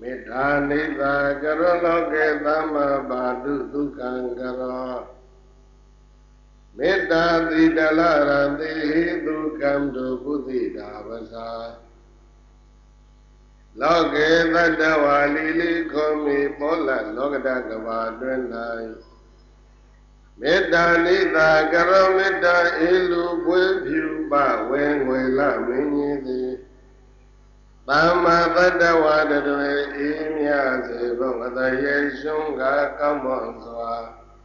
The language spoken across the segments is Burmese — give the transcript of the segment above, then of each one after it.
Metta nita karoloke dhamma badu dukkang karo Metta tidalaranti dukkam du buddhi davasa Loke tattva lili komi pola lokata kavaတွင်၌မေတ္တာနိတာကရောမေတ္တာအေလူပွေဖြူပဝဲငွေလမင်းကြီးသည်သမ္မာတတ္တဝါတွေအေးမြစေဘုံအတရေရှုံးကကောင်းမွန်စွာ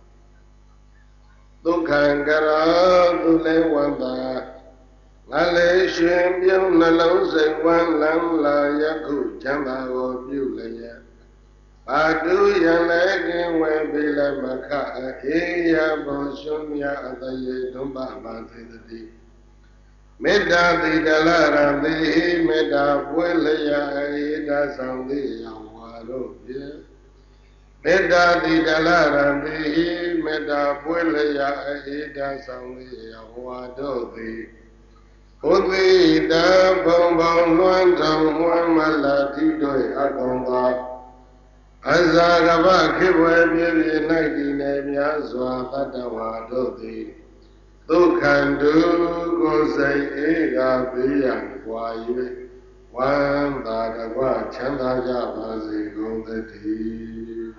ဒုက္ခံကရောသူလည်းဝန္တာငါလည်းရှင်ပြုံးနှလုံးစိတ်ဝမ်းလန်းလာယခုချမ်းသာကိုပြုလျက်ဘာတုယံလည်းကင်းဝဲပြီလည်းမခအေးရဘုံရှင်မြအတရေဒုမ္ပပါစေတိမေတ္တာတိတလရတိမေတ္တာပွေလျာအေဒါဆောင်တိယံဝါတို့ဖြင့်မေတ္တာတိတလရတိမေတ္တာပွေလျာအေဒါဆောင်တိယံဝါတို့သည်ဘုသိတဘုံဘုံလွမ်းတော်ဝမ်းမလာတိတို့အကောင်သာအဇာကပခေဝေပြည့်ပြည့်၌တည်နေများစွာတတ္တဝါတို့သည်ဒုက္ခတုကိုယ်စိတ်အေးကဘေးရန်ကွာ၍ဝမ်းသာတကွချမ်းသာကြပါစေကုန်သတည်း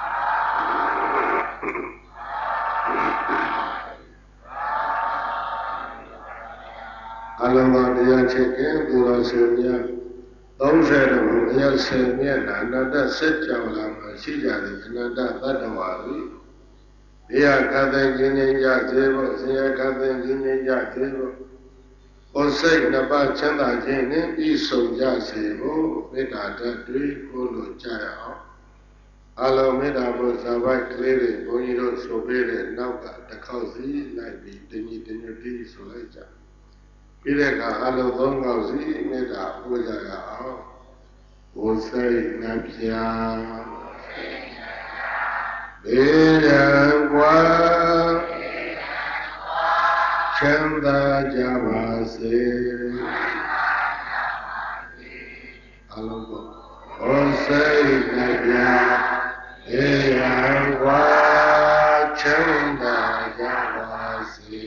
အလုံးစုံတရားချက်ကင်းသူတော်ရှင်များ30ဘုရားရှင်မြတ်အနန္တစัจ java လာမှာရှိကြတယ်အနန္တသတ္တဝါတွေတရားခတ်တဲ့ခြင်းချင်းကြစေဖို့ဆရာခတ်တဲ့ခြင်းချင်းကြစေဖို့ကိုယ်စိတ်နှစ်ပါးချမ်းသာခြင်းနဲ့ပြီးဆုံးကြစေဖို့မေတ္တာဓာတ်တွေကိုလိုကြရအောင်အလုံးမေတ္တာဘုရားဘိုက်ကလေးတွေဘုန်းကြီးတို့ဆိုပေးတဲ့နောက်ကတစ်ခေါက်စီလိုက်ပြီးတညီတညွတ်တီးဆိုလိုက်ကြပြီးတဲ့အခါအလုံးသုံးခေါက်စီမေတ္တာပို့ကြရအောင်ကိုယ်စိတ်နှပြဘေးရန်ကွာချမ်းသာကြပါစေအလုံးကိုကိုယ်စိတ်နှပြဘေးရန်ကွာချမ်းသာကြပါစေ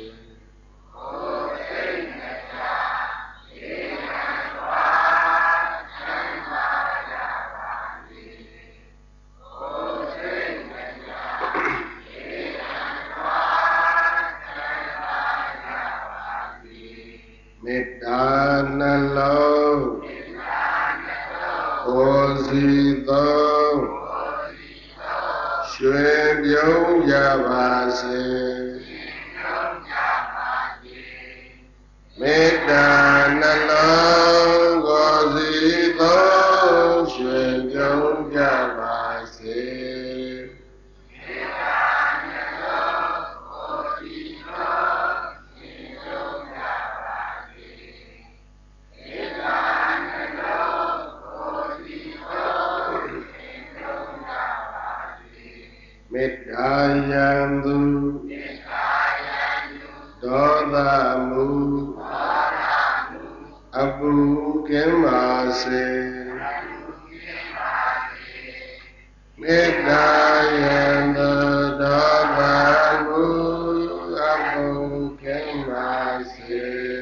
မေတ္တာနှလုံးကိုယ်စီသောရွှင်ပြုံးကြပါစေမေတ္တာနှလုံးကိုယ်စီသောရွှင်ပြုံးကြပါစေမေတ္တာယံသူဒေါသမူအပူကင်းပါစေမေတ္တာယံသူဒေါသမူအပူကင်းပါစေ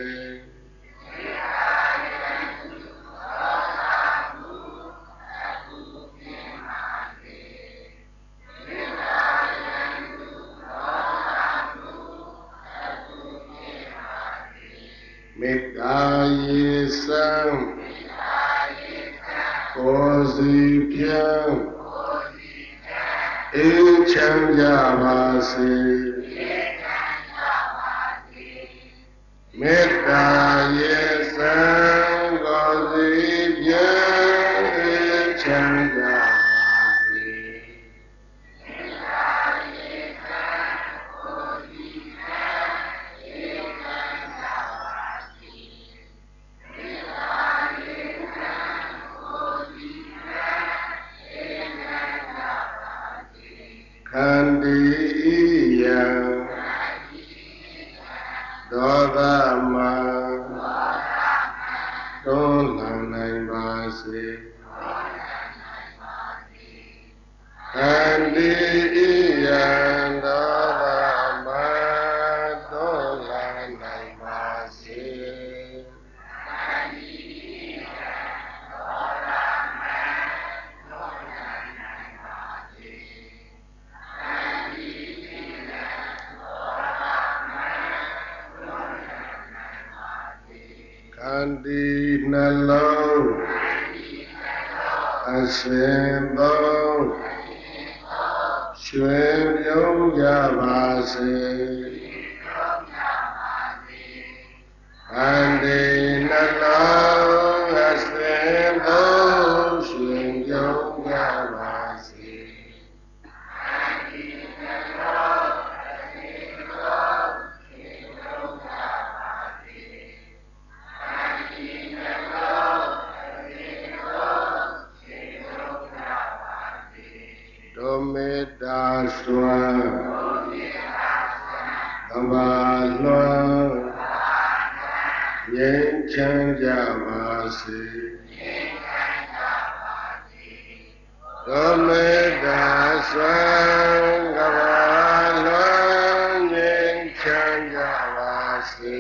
မေတ္တာယေစံကိုယ်စီဖြံအေးချမ်းကြပါစေမေတ္တာယေစံကိုယ်စီဖြံအေးချမ်းကြပါစေခန္တီယံဒေါသမတွန်းလှန်နိုင်ပါစေ Kandi iyandara madola naimasi. Kandi nalong asendong Xuân yong ya ba se Kandi nalong asendong Xuân yong ya ba se Domeda swan Dhamma luan Yin chan ja ba se Domeda swan Dhamma luan Yin chan ja ba se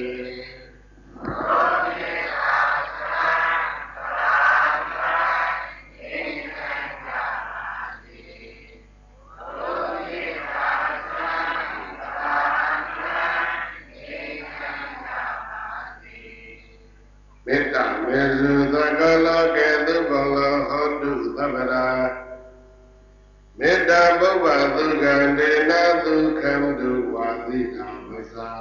Metta mesu thakala ketu bala hotu thamara Metta bhava thukande na thukham tu vati kamasa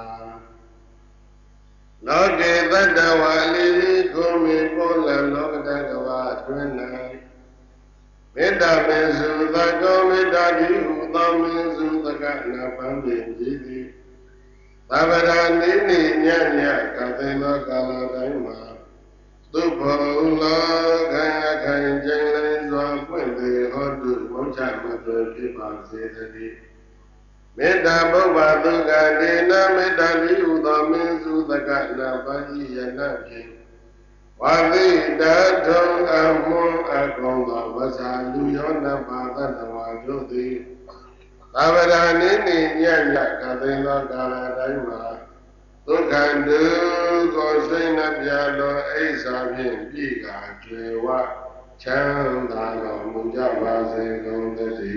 Loke tattva lili kumi pola lokatakawa twinna Metta mesu thakko metta jihu thammesu thakana pambin jiti Thavara nini nyanya kathena kala daima Tu bhola kaya kaya jai zwa puente hotu mocha matu kipa sedati Metta bhava thukande na metta jihu thammesu thakana pambin jiti Vati dathong amon akongha vasa luyona bhagatava jyoti Thavara nini nyanya kathena kala daima Tukhandu kosina pyalo aisa phin pika jwewa Chanda lo muja vase gongdati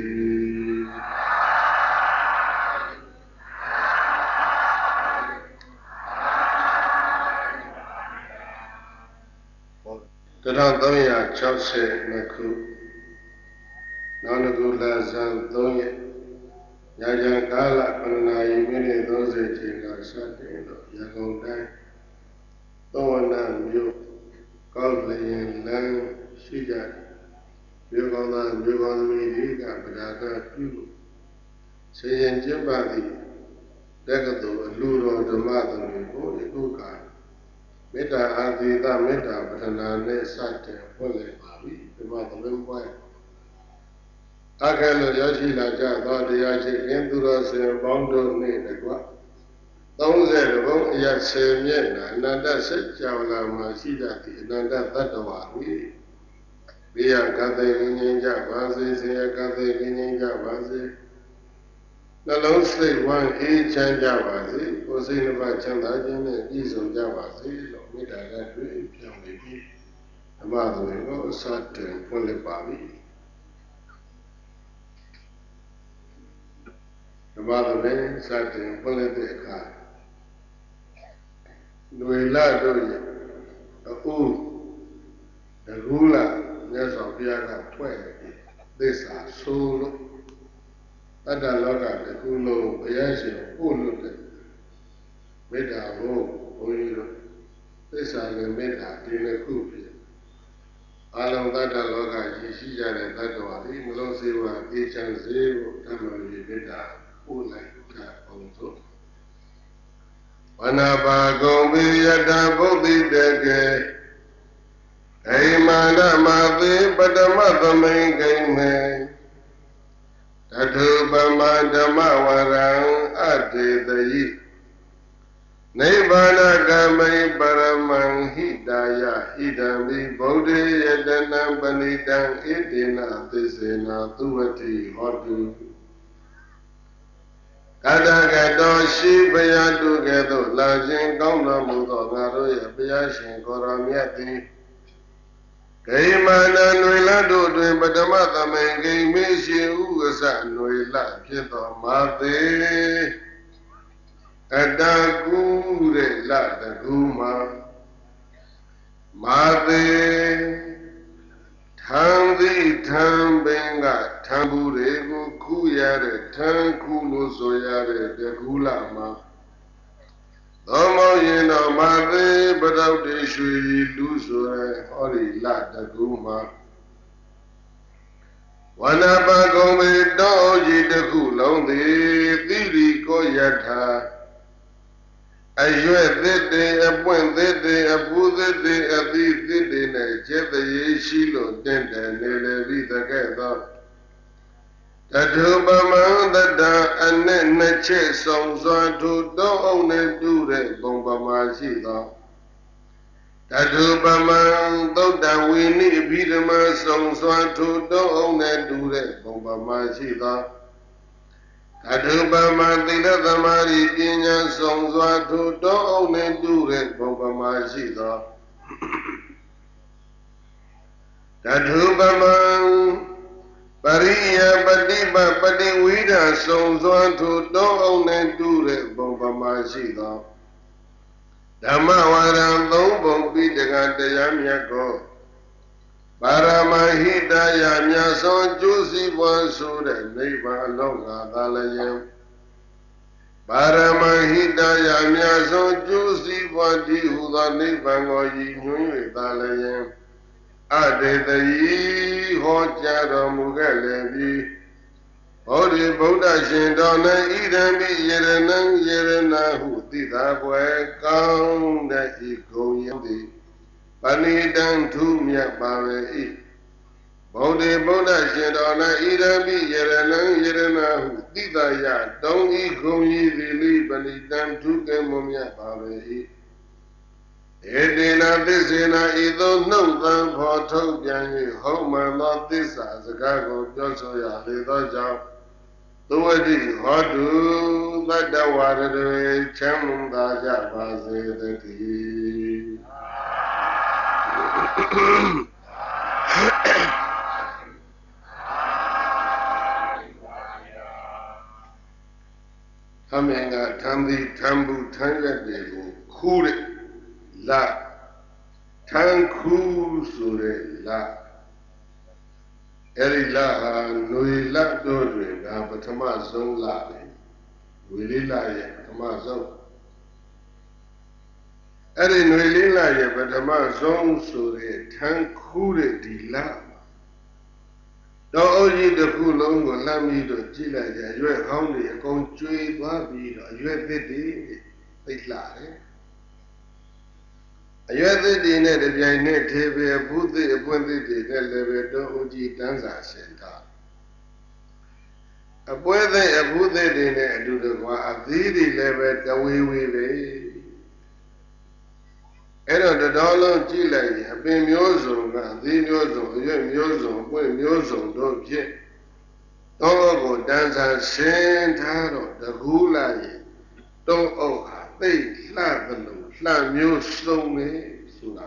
Tadang 360 ခုနောက်တစ်ခုလဆန်း3ရက်ညချမ်းကာလ9နာရီမိနစ်30ချိန်ကစတင်လို့ရန်ကုန်တိုင်းသောဝနာမြို့ကောက်လျင်လမ်းရှိကြမြို့ကောင်းသားမြို့ကောင်းသမီးတွေကပဒါကပြုလို့ဆင်ရင်ကျင့်ပါသည့်တက္ကသိုလ်အလှတော်ဓမ္မသမီးကိုဒီခုကမေတ္တာအာသီတမေတ္တာပထနာနဲ့စတင်ဖွင့်လှစ်ပါပြီဓမ္မသမင်းပွဲအခက်လို့ရောက်ရှိလာကြသောတရားရှိခင်သူတော်စင်ပေါင်းတို့နှင့်တကွ30ဘုံအရ10မျက်နှာအနန္တစိတ်ကြောင်လာမှာရှိကြသည့်အနန္တသတ္တဝါဝိဘေယကတိငြိမ်းကြပါစေဆရာကတိငြိမ်းကြပါစေနှလုံးစိတ်ဝမ်းအေးချမ်းကြပါစေကိုယ်စိတ်နှပါချမ်းသာခြင်းနဲ့ပြည့်စုံကြပါစေလို့မေတ္တာကတွေ့ပြောင်းနေပြီးဓမ္မသွေကိုစတင်ဖွင့်လှစ်ပါပြီဓမ္မသွေစတင်ဖွင့်လှစ်တဲ့အခါຫນွေလတို့ရဲ့အခုတကူးလာမြတ်စွာဘုရားကဖွဲ့ပြီးသစ္စာဆိုးလို့တတ္တလောကတကူလုံးဘုရားရှင်ပို့လို့တဲ့မေတ္တာကိုဘုန်းကြီးတို့သစ္စာနဲ့မေတ္တာဒီနှစ်ခုဖြစ်အလုံးတတ္တလောကကြီးရှိကြတဲ့တတ္တဝါဒီမလုံးစေဝါအေးချမ်းစေဖို့ဓမ္မရေမေတ္တာပို့လိုက်တာအောင်သို့ဝနာပါကုံပိယတဗုဒ္ဓိတကေအိမာနမသေပတမသမိန်ကိမေတထုပမဓမ္မဝရံအတေတယိနိဗ္ဗာနကမိပရမံဟိတာယဟ idambi bodhi yadanam panitang idina tisena tuvati hotu Kadagato shi payatu keto lajin kauna muto ngaro ya payashin koramyati Kaimana nuila dudwe padama tamay kaimeshi ugasa nuila kito mati Adagure la daguma Mati Thamdi thambenga thambure ku khuyare thanku lo soyare dagula ma Thomo yin do mati padaude shwe lu sore hori la daguma Wanapa gome doji dagulong di Thiri ko yatha Ayue thete, apuen thete, apu thete, athi thete ne chetha ye shilo tente nele vita ketho. Tatupamang tata ane nache song swa tu do ong ne tu re bongpama shi tho. Tatupamang tauta wini bhidama song swa tu do ong ne tu re bongpama shi tho. Adubama tila tamari pinya song swa tu do ne tu re bongpama shi tho Adubama pariya patipa patiwida song swa tu do ne tu re bongpama shi tho Dhamma waram thong bong pitaka tayamya ko Paramahita yamya son jusi bwan sure neiva longa dalayam Paramahita yamya son jusi bwan di huda neiva ngoyi nyunwe dalayam Adetayi hoja mugalebi Hori Buddha shindona idambi yerana hutita bwe kaung da ikong yandi Panidang tu miyak bawe i Bodhi Buddha shindona idambi yerana hutita ya Dong ikong yidili panidang tu ke mumyak bawe i Edina tisina idho nungtan photo byanyi Hongman no tisa zakago pyoso ya lidho jao Tuwadi hodu Tadawadade chamunda jabase dati Thamenga thamdi thambu thanyate ko khure la thankhu sure la Eri la ha nui la do twe da pathama song la be Wili la ye pathama song Eri nui la ye pathama song sure thankhu de di laတော့အကြီးတစ်ခုလုံးကိုလှမ်းပြီးတော့ကြည့်လိုက်ကြရွက်ဟောင်းတွေအကုန်ကျွေးသွားပြီးတော့ရွက်သစ်တွေသိလှတယ်အရွက်သစ်တွေနဲ့တပြိုင်နက်တည်းပဲဘုသစ်အပွင့်သစ်တွေနဲ့လည်းပဲတော့အကြီးတန်းစာရှင်တာအပွဲသစ်အဘုသစ်တွေနဲ့အတူတကွာအသီးတွေလည်းပဲတဝေဝေပဲအဲ့တော့တတော်လုံးကြည့်လိုက်ရင်အပင်မျိုးစုံကအသီးမျိုးစုံအရွက်မျိုးစုံအပွင့်မျိုးစုံတို့ဖြင့်တော့ကိုတန်းစာရှင်းထားတော့တကူးလာရင်တုံးအုပ်ဟာသိလှသလိုလှမျိုးစုံနေဆိုတာ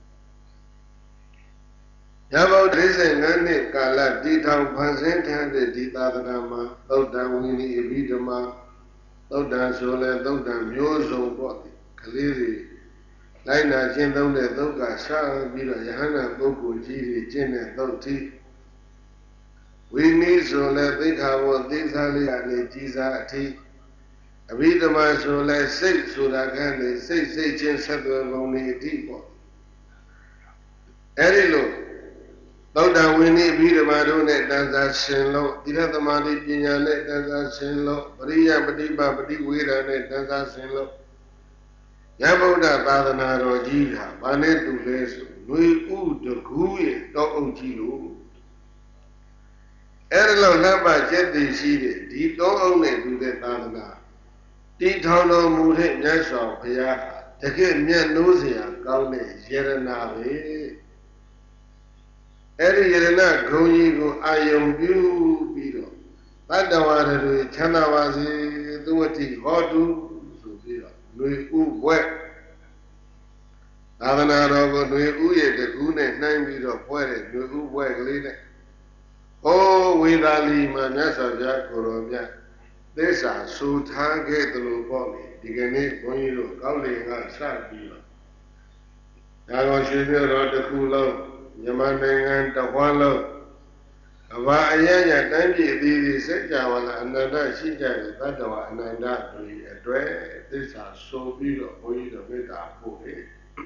ရဘော35နှစ်ကာလတည်ထောင်ဖန်ဆင်းထားတဲ့ဒီသာသနာမှာသုတ်တံဝိနည်းအဘိဓမ္မာသုတ်တံဆိုလဲသုတ်တံမျိုးစုံပေါ့ကလေးတွေလိုက်နာကျင့်သုံးတဲ့သုတ်ကရှာပြီးတော့ယဟန္တာပုဂ္ဂိုလ်ကြီးတွေကျင့်တဲ့သုတ်တိဝိနည်းဆိုလဲသိက္ခာဝသိသာလေးကနေကြီးစားအထိအဘိဓမ္မာဆိုလဲစိတ်ဆိုတာကနေစိတ်ချင်းဆက်သွယ်ပုံတွေအထိပေါ့အဲဒီလိုသုတ်တံဝိနည်းအဘိဓမ္မာတို့နဲ့တန်ဆာရှင်လို့သီလသမာဓိပညာနဲ့တန်ဆာရှင်လို့ပရိယပฏิပပฏิဝေဒနဲ့တန်ဆာရှင်လို့ယဗုဒ္ဓသာသနာတော်ကြီးဟာဘာနဲ့တူလဲဆိုຫນွေဥတကူးရဲ့တောအုပ်ကြီးလို့အဲ့ဒါလောက်လှပကျက်တည်ရှိတဲ့ဒီတောအုပ်နဲ့တူတဲ့သာသနာတည်ထောင်တော်မူတဲ့မြတ်စွာဘုရားဟာတကယ်မြတ်လို့เสียကောင်းတဲ့ယရနာပဲအဲ့ဒီယရနာဂုံကြီးကိုအာယုံပြုပြီးတော့တတ္တဝါတွေချမ်းသာပါစေသူဝတိဟောတုဆိုပြီးတော့လွေဥဘွဲ့သာသနာတော်ကိုလွေဥရဲ့တကူးနဲ့နှိုင်းပြီးတော့ပွဲတဲ့လွေဥဘွဲ့ကလေးနဲ့ဩဝေသာလီမှာမြတ်စွာဘုရားကိုရောမြတ်သစ္စာဆူထားခဲ့သလိုပေါ့လေဒီကနေ့ဘုန်းကြီးတို့ကောက်လင်ကစပြီးတော့ဒါတော်ရှင်ပြတော်တစ်ခုလုံးမြန်မာနိုင်ငံတစ်ဝန်းလုံးအဘာအယံ့တိုင်းပြည်အသီးသီးစိတ်ကြဝဠာအနန္တရှိကြတဲ့တတ္တဝအနန္တတွေအတွက်သစ္စာဆိုပြီးတော့ဘုန်းကြီးတို့မေတ္တာပို့တယ်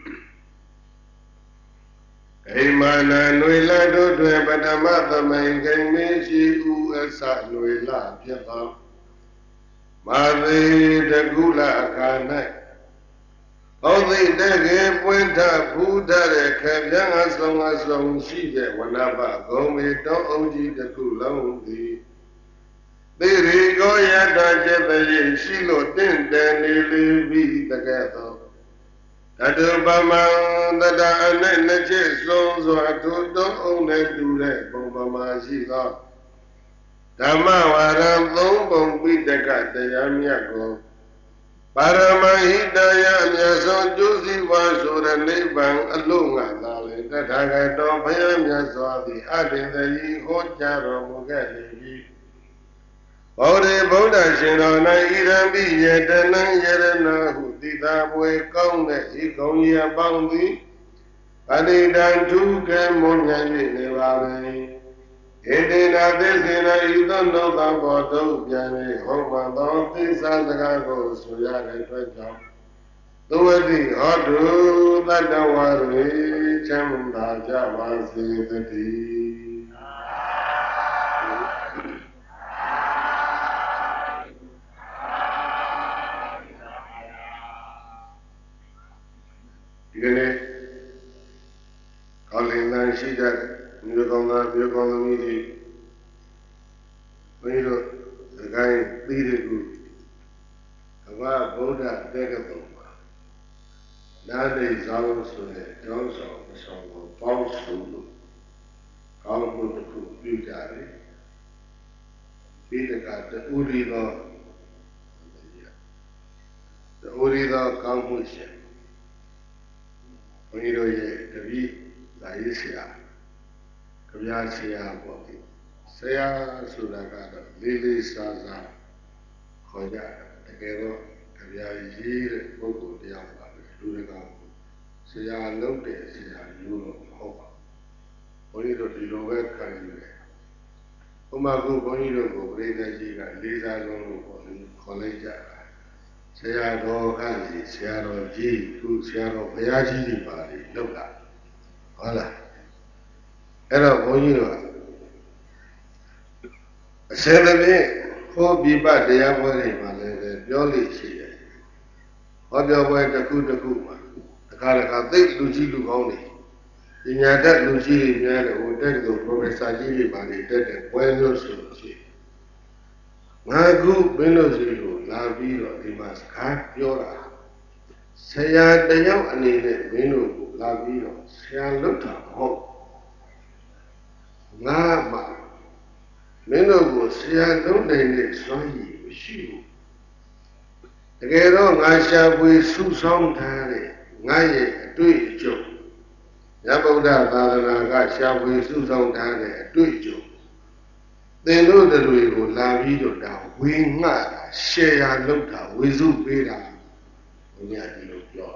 အိမာနနွေလာတို့တွင်ပထမသမိုင်းကိန်းမရှိဥအစနွေလာဖြစ်သောမာသေတကုလအခါ၌ဩသိတကေပွင့်ထဖူးထတဲ့ခေပြန်းအဆုံးရှိတဲ့ဝနဘဂုံမေတောအုံးကြီးတစ်ခုလုံးသည်သေရီကိုရတကျက်တည်းရှိလို့တင့်တယ်နေလေပြီးတကဲ့သို့တတုပမံတတအနဲ့နှစ်ချက်ဆုံးစွာထိုတောအုံးနဲ့တူတဲ့ပုံပမာရှိသောဓမ္မဝါရံသုံးပုံပိဋကတရားမြတ်ကိုပါရမဟိတယအမြတ်ဆုံးကျိုးစီးပွားဆိုတဲ့နိဗ္ဗာန်အလို့ငါသာလေတထာဂတောဘုရားမြတ်စွာသည်အတ္တတည်းဟောကြားတော်မူခဲ့လေပြီဘောဓိဗုဒ္ဓရှင်တော်၌ဣရံပိယတနံယရဏဟုတိသာပွဲကောင်းတဲ့ဤကုံကြီးအပေါင်းသည်ပဋိဒံထုကဲမွန်မြတ်၍နေပါ၏ဧတေနာသစ္စေနာဤသို့နှုတ်သောဘောတုပြန်၍ဟောမှသောသစ္စာစကားကိုဆိုရတဲ့အတွက်ကြောင့်သုဝတိဟောတုတတ္တဝါတွေချမ်းသာကြပါစေတည်းဒီကနေ့ကောင်းလင်းလန်းရှိတဲ့မြို့ကောင်းသားမြို့ကောင်းသမီးတွေဘုန်းကြီးတို့သခိုင်းပြီးတဲ့ခုကမ္ဘာဗုဒ္ဓတက္ကသိုလ်မှာနားနေဆောင်ဆိုတဲ့ကျောင်းဆောင်အဆောင်ကိုပေါင်းစုလို့ကောင်းမှုတစ်ခုပြုကြတယ်ပြီးတဲ့ကတူရီသောကောင်းမှုရှင်ဘုန်းကြီးတို့ရဲ့တပည့်လာရေးဆရာကဗျာဆရာပေါ့ဒီဆရာဆိုတာကတော့လေးလေးစားစားခေါ်ကြတယ်တကယ်တော့ကြဗျာရေးတဲ့ပုဂ္ဂိုလ်တရားပါပဲလူတကာဆရာလုပ်တဲ့ဆရာမျိုးတော့မဟုတ်ပါဘူးဘုန်းကြီးတို့ဒီလိုပဲခံယူတယ်ဥမာကုဘုန်းကြီးတို့ကိုပရိသတ်ကြီးကလေးစားလုံးလို့ခေါ်လိုက်ကြတာဆရာတော်ကကြီးဆရာတော်ကြီးခုဆရာတော်ဘုရားကြီးတွေပါလေလောက်လာဟုတ်လားအဲ့တော့ဘုန်းကြီးတို့အစင်းသမီးဟောပြပတရားပွဲတွေမှာလည်းပြောလို့ရှိတယ်ဟောပြောပွဲတစ်ခုမှာတစ်ခါသိလူကြီးလူကောင်းတွေပညာတတ်လူကြီးတွေများတယ်ဟိုတက်တဲ့ professor ကြီးတွေပါလေတက်တဲ့ပွဲလို့ဆိုလို့ရှိရင်ငါခုမင်းတို့စီကိုလာပြီးတော့ဒီမှာစကားပြောတာဆရာတယောက်အနေနဲ့မင်းတို့ကိုလာပြီးတော့ဆရာလွတ်တာမဟုတ်ငါမှမင်းတို့ကိုဆရာလုံးနိုင်တဲ့စွမ်းရည်မရှိဘူးတကယ်တော့ငါရှာဖွေစုဆောင်းထားတဲ့ငါရဲ့အတွေ့အကြုံရဗုဒ္ဓသာသနာကရှာဖွေစုဆောင်းထားတဲ့အတွေ့အကြုံသင်တို့တွေကိုလာပြီးတော့ဒါဝေငှတာရှယ်ယာလုပ်တာဝေစုပေးတာဘုရားဒီလိုပြော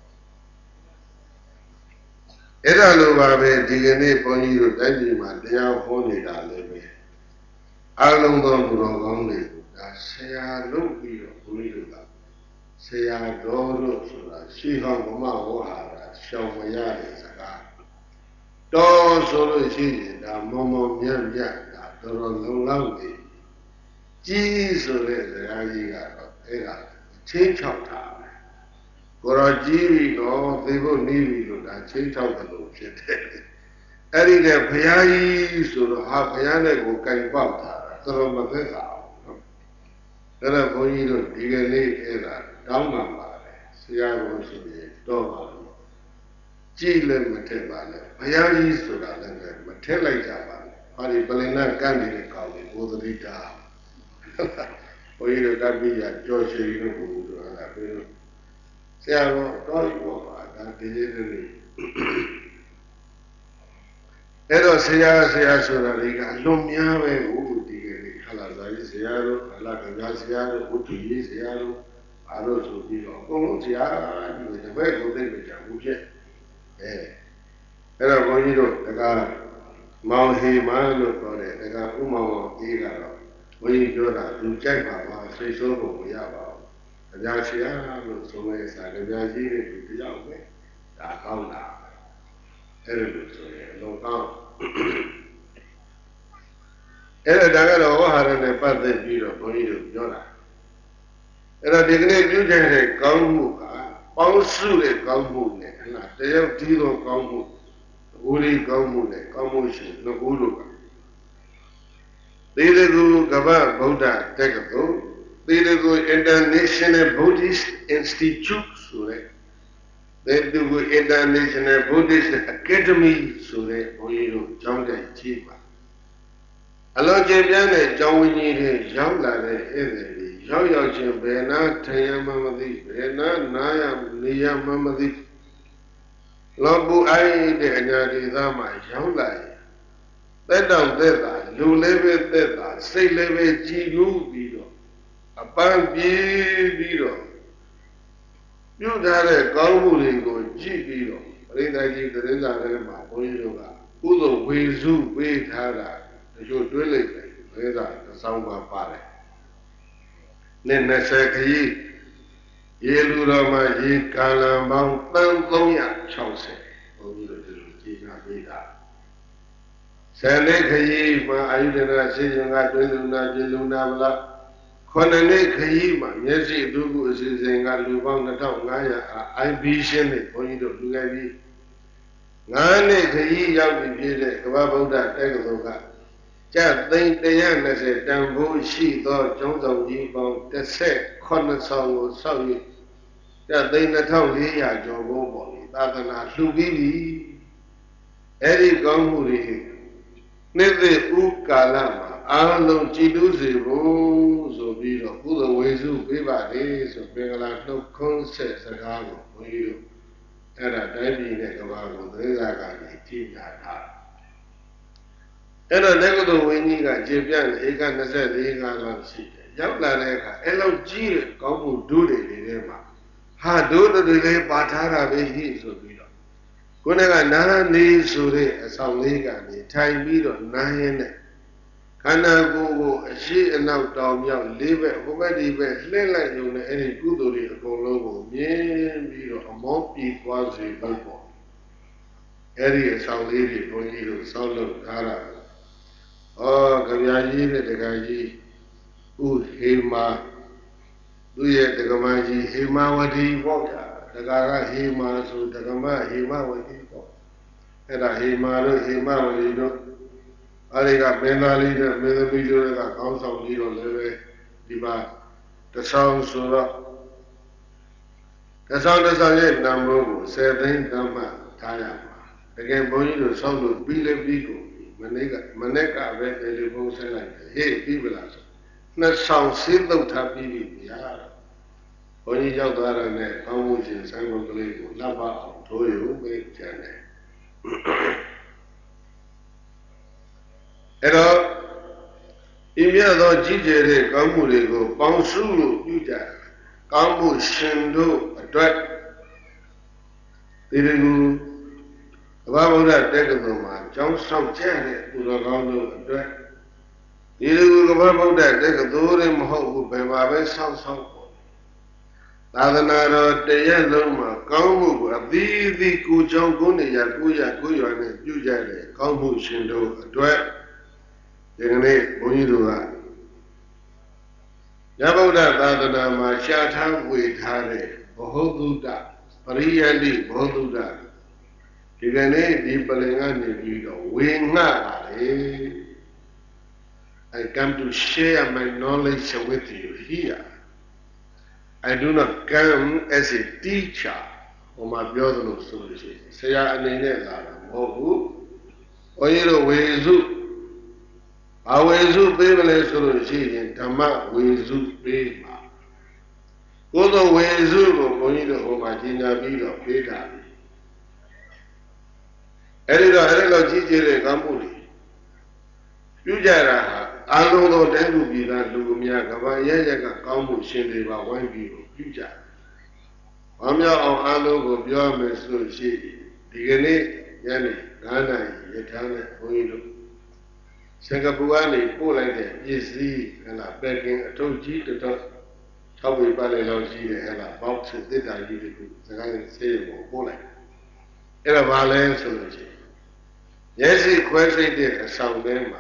အဲ့ဒါလိုပါပဲဒီကနေ့ဘုန်းကြီးတို့တိုင်းပြည်မှာတရားဟောနေတာလည်းပဲအလုံးသောသူတော်ကောင်းတွေကိုဒါဆရာလုပ်ပြီးတော့ဘုန်းကြီးတို့ကဆရာတော်တို့ဆိုတာရှိဟောင်းမမဟောဟာတာရှောင်မရတဲ့စကားတော်ဆိုလို့ရှိရင်ဒါမောမောမြတ်မြတ်ဒါတော်တော်လုံလောက်နေကြီးဆိုတဲ့စကားကြီးကတော့အဲ့ဒါချင်းချောက်တာပဲကိုရောကြီးပြီးတော့သေဖို့နေပြီလို့ဒါချင်းချောက်တယ်လို့ဖြစ်တယ်အဲ့ဒီနဲ့ဘုရားကြီးဆိုတော့ဟာဘုရားနဲ့ကိုကြိုင်ပေါက်တာတော်မသက်သာဘူးနော်အဲ့ဒါဘုန်းကြီးတို့ဒီကနေ့အဲ့ဒါတောင်းပန်ပါတယ်ဆရာတော်ရှိတယ်တော့ပါလို့ကြည်လည်းမထက်ပါနဲ့ဘုရားကြီးဆိုတာလည်းမထက်လိုက်ကြပါနဲ့ဟာဒီပလင်နာကန့်နေတဲ့ကောင်ကိုဘုသတိတာဘုန်းကြီးတို့တပိယကြော်ရှိလို့ဘုရားကပြောဆရာတော်တော်ယူပါဒါဒီလေးတွေအဲ့တော့ဆရာဆိုတာတွေကအလွန်များပဲဟုတ်ဒီကနေ့ခလာစာကြီးဆရာတို့ခလာကကြာဆရာတို့ဘုသူကြီးဆရာတို့အားလို့ဆိုပြီးတော့အကုန်လုံးဆရာဒီတပည့်ကိုသိနေကြဘူးဖြစ်အဲ့တော့ဘုန်းကြီးတို့တကားမောင်ဟေမန်းလို့ပြောတယ်တကားဥမောင်အေးကတော့ဘုန်းကြီးပြောတာလူကြိုက်ပါပါဆွေးစိုးဖို့မရပါဘူးကြာဆရာလို့ဆိုမဲ့စာကြာကြီးတွေတယောက်ပဲဒါကောင်းတာအဲ့လိုဆိုရင်အလုံးကောင်းအဲ့ဒါကတော့ဝါဟာရနဲ့ပတ်သက်ပြီးတော့ဘုန်းကြီးတို့ပြောတာအဲ့တော့ဒီကနေ့ပြုကြတဲ့ကောင်းမှုကပေါင်းစုတဲ့ကောင်းမှုနဲ့ဟလားတယောက်ဒီလိုကောင်းမှုဦးလေးကောင်းမှုနဲ့ကောင်းမှုရှင်နှစ်ခုတို့ကသေတကူကမ္ဘာဗုဒ္ဓတက္ကသိုလ်သေတကူ International Buddhist Institute ဆိုတဲ့သေတကူ International Buddhist Academy ဆိုတဲ့ဘုန်းကြီးတို့ကျောင်းတဲ့ကြီးပါအလုံးကျေပြန်းတဲ့ကျောင်းဝင်းကြီးတွေရောက်လာတဲ့ဧည့်သည်တွေရောက်ချင်းဘယ်နာထိုင်ရမှမသိဘယ်နာနားရနေရမှမသိလောပူအိုက်တဲ့အညာဒေသမှာရောက်လာရင်သက်တောင်သက်သာလူလေးပဲသက်သာစိတ်လေးပဲကြည်လူပြီးတော့အပန်းပြေးပြီးတော့ပြုထားတဲ့ကောင်းမှုတွေကိုကြည့်ပြီးတော့ပရိသတ်ကြီးသတင်းစာထဲမှာဘုန်းကြီးတို့ကကုသိုလ်ဝေစုပေးထားတာတချို့တွေးလိုက်တယ်သတင်းစာတစ်စောင်းပါပါတယ်နဲ့20ခရီးရေလူတော်မှာရေကာလံပေါင်း360ဘုန်းကြီးတို့ဒီလိုကြည်ညာပေးတာ10နှစ်ခရီးမှာအာယုဒနာစေရင်ကတွင်လူနာပြည်လူနာဗလား9နှစ်ခရီးမှာမျက်စိဒုက္ခအစီအစဉ်ကလူပေါင်း2500 IB ရှင်းနဲ့ဘုန်းကြီးတို့လူငယ်ပြီး9နှစ်ခရီးရောက်ပြီးပြည့်တဲ့ကမ္ဘာဗုဒ္ဓတက္ကသိုလ်ကကျပ်သိန်း120တန်ဖိုးရှိသောကျောင်းဆောင်ကြီးပေါင်း18ဆောင်ကိုဆောက်ရကျပ်သိန်း2400ကျော်ဘုံပေါ်ပြီးသာသနာလှူပြီးပြီအဲ့ဒီကောင်းမှုတွေနေ့သက်ဥကာလမှာအားလုံးကြည်တူးစေဖို့ဆိုပြီးတော့ကုသိုလ်ဝေစုပေးပါလေဆိုပင်္ဂလာနှုတ်ခွန်းဆက်စကားကိုဘုန်းကြီးတို့အဲ့ဒါတိုင်းပြည်နဲ့ကမ္ဘာကိုသတင်းစာကနေကြည်ညာထားအဲ့တော့တက္ကသိုလ်ဝင်းကြီးကကျေပြန့်ဧက24ခါလောက်ရှိတယ်ရောက်လာတဲ့အခါအဲ့လောက်ကြီးတဲ့ကောင်းမှုဒုတွေထဲမှာဟာဒုတွေလည်းပါထားတာပဲရှိဆိုပြီးတော့ခုနကနာနေဆိုတဲ့အဆောင်လေးကနေထိုင်ပြီးတော့နားရင်းနဲ့ခန္ဓာကိုယ်ကိုအရှိအနောက်တောင်မြောက်လေးဘက်ဟိုဘက်ဒီဘက်လှည့်လိုက်ရုံနဲ့အဲ့ဒီကုသိုလ်တွေအကုန်လုံးကိုမြင်ပြီးတော့အမောပြေသွားစေဖို့ပေါ့အဲ့ဒီအဆောင်လေးတွေဘုန်းကြီးတို့ဆောက်လုပ်ထားတာကြဗျာကြီးနဲ့တက္ကကြီးဥဟေမာသူရဲ့တက္ကမကြီးဟေမာဝတီပေါ့ဗျာတက္ကကဟေမာဆိုတက္ကမဟေမာဝတီပေါ့အဲ့ဒါဟေမာတို့ဟေမာဝတီတို့အဲ့ဒီကမင်းသားလေးနဲ့မင်းသမီးတို့ကခေါင်းဆောင်ပြီးတော့လည်းပဲဒီမှာတဆောင်ဆိုတော့တဆောင်ရဲ့နံပါတ်ကို10သိန်းတမ်းမှထားရမှာတကယ်ဘုန်းကြီးတို့ဆောက်လို့ပြီးလည်းပြီးကိုမနေ့ကပဲတယ်လီဖုန်းဆက်လိုက်တယ်ဟေးပြီးပလားဆိုနှစ်ဆောင်စေးတုတ်ထားပြီးပြီဗျာဘုန်းကြီးရောက်သွားတယ်နဲ့ကောင်းမှုရှင်ဆံကုန်ကလေးကိုလှပ်ပါအောင်ထိုးရုံပဲကျန်တယ်အဲ့တော့ဤမြတ်သောကြီးကျယ်တဲ့ကောင်းမှုတွေကိုပေါင်းစုလို့ပြုကြတယ်ကောင်းမှုရှင်တို့အတွက်ဒီလိုကမ္ဘာဗုဒ္ဓတက္ကသိုလ်မှာကျောင်းဆောင်ကျတဲ့သူတော်ကောင်းတို့အတွက်ဒီလိုကမ္ဘာဗုဒ္ဓတက္ကသိုလ်တွေမဟုတ်ဘူးဘယ်မှာပဲဆောက်ပေါ့သာသနာတော်တရားလုံးမှာကောင်းမှုကိုအသီးသီးကိုကြောင့်ကိုနေရကိုရနဲ့ပြုကြတဲ့ကောင်းမှုရှင်တို့အတွက်ဒီကနေ့ဘုန်းကြီးတို့ကရဗုဒ္ဓသာသနာမှာရှားထားဝေထားတဲ့ဘဟုသုတပရိယန္တိဘဟုသုတဒီကနေ့ဒီပလင်ကနေပြီးတော့ဝေငှပါလေ I come to share my knowledge with you here I do not come as a teacher. My brother so say I need it. Oh, you Wezu. I Wezu Bibele Solution in Tama Wezu Bima. Go the Wezu, Bonito, Homagina Bill of Peta. Editor Gigi Gambuli. You jara, I don't know that will be that Lugumia Gava Yaga Gambu Shindi by one people. You jara. I'm your Alo Gobia Meso Shi, Digene, Yanni, Ghana, Yetana, Oido. Sangapuani, Paul like that, easy, and I begging a toji to talk. How we ballet logi and a box did I give it to the guy say, Paul like. In a ballet solution. Yes, he questioned a sound name.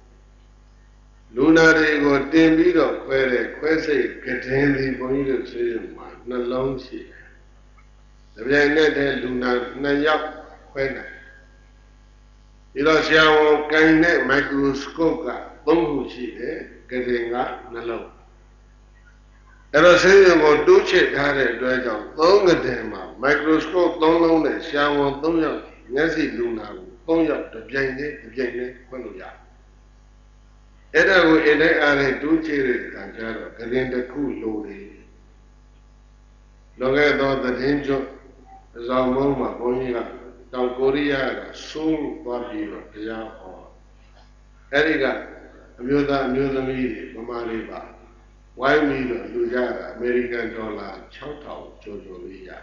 Luna de go dimbido, quere, quese, getting the bonito say, no long she. The Viennette Luna Nayap, when you know, see our kind of microscope, Bonguchi, getting up, Nalo. And I say, you will do it, had a dredge of longer than microscope, long longer, shower, Donya, Nancy Luna, Donya, the Jane, Quenoya. Edo in the area do cheer and shadow, getting the cool loading. Longer than the danger. Zamoma, Bonia, Korea, Soul, Bobby, Yao, Eriga, Amuda Media, Mamaliba, Why Media, Lujara, American dollar, Chowtow, Jojo Villa.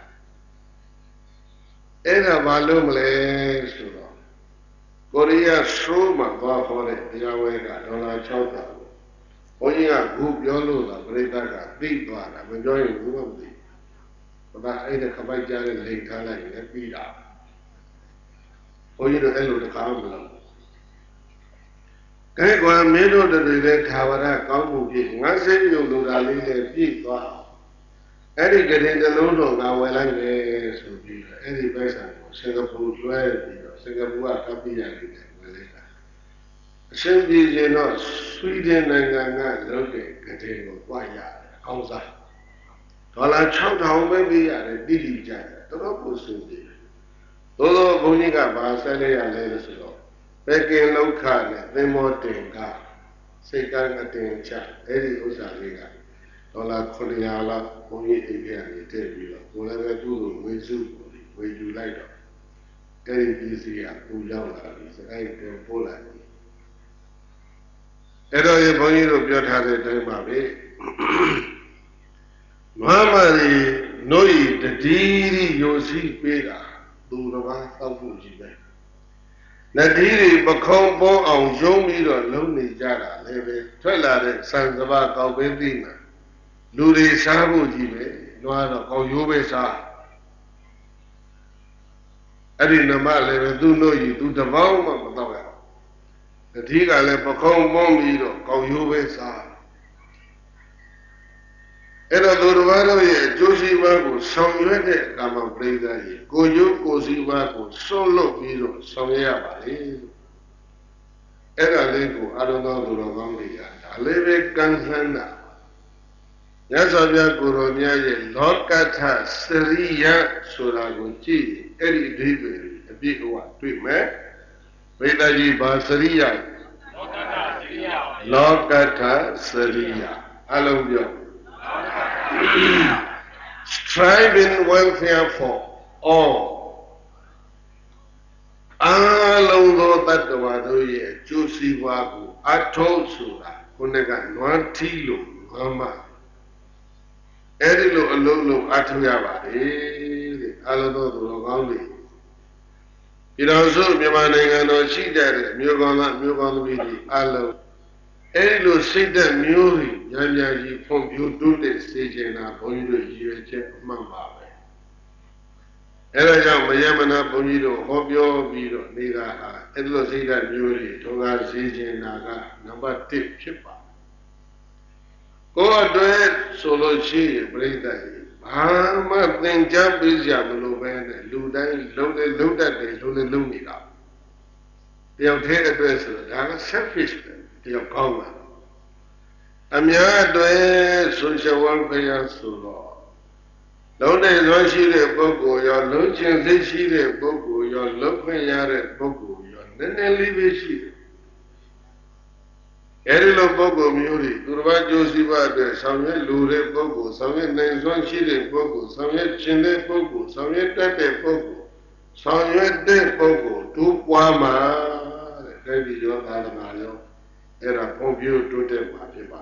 Eda Malumle, Korea, Soma, Bafore, Yawega, dollar Chowtow. Oya, Goop Yolo, Bretaga, Big Bar, I'm enjoying Woman. But I had a Kabaja and Lintana in a Pida. Oh, you know, hello, the Kamala. Can I go and meet the relate Havana Kamu? I say you do the little big wow. Any getting the loan of our language would be any person, Singapore, Singapore, Kapian. Simply, you know, Sweden and looking, getting quite outside. All I chopped home maybe at a diddy jacket, the local city. Although Bonica Basale and Leso, Becky local, they more tinga, Sekan a tincha, Eddie Osaliga, Ola Coliala, Boni again, tell you, whatever do with you like it. Very easy and who young is a kind of Poland. Edo Bonito Piot had a time. Mamma noi the diri yosi pera durava sabuji be. Na diri bakong bon aung yong mi do long ni jara le be thwet la de san saba kaw be thi ma lu ri sa bu ji be nwa do kaw yo be sa adi nama le be tu no yi tu tabaw ma ma taw ya the thi ka le bakong bon mi do kaw yo be sa Era Durvano e Josivago, Samuele, Gama Breda, Goyo, Cosivago, solo Miro, Samuela. Era Lego, I don't know Duravamia, Aleve Gansana. Yasavia Goronia, Locata, Seria, Suraguchi, Eri Divi, a big one, 3 men. Vedaji Basaria, Locata, Seria, Alumio. Striving welfare for all. Although that the Wadoye, Josivago, I told you that, Kunega, Nwantilo, Mama, Edilo, Alolo, Atuyaba, Alado, Logami. It also, Yamana, no, she did, Mugana, Allo. Edilo, sit that Muri. Yanya from you do the stage and I'm going to hear check Mama. Ella Mayamana Bonito, Hobio, Vido, Nida, Edlo Zida Nuri, Tonga Sage Naga, number tip chipper. Go do it solo she, break that. Ah, then jump is Yamalo Van, Ludan, Luda, Lumida. They have taken a dress, they are selfish, they have come. Amia social welfare solo. Don't they rush the bogo, your luncheon, they see the bogo, your local yard bogo, your then leave it. Erilo bogo muri, Durva Josiba, the Samuel Lure bogo, Samuel Nelson Chile bogo, Samuel Chile bogo, Samuel Tate bogo, Samuel De bogo, Tu Guama, the your Alamario, era Pompio to the Matiba.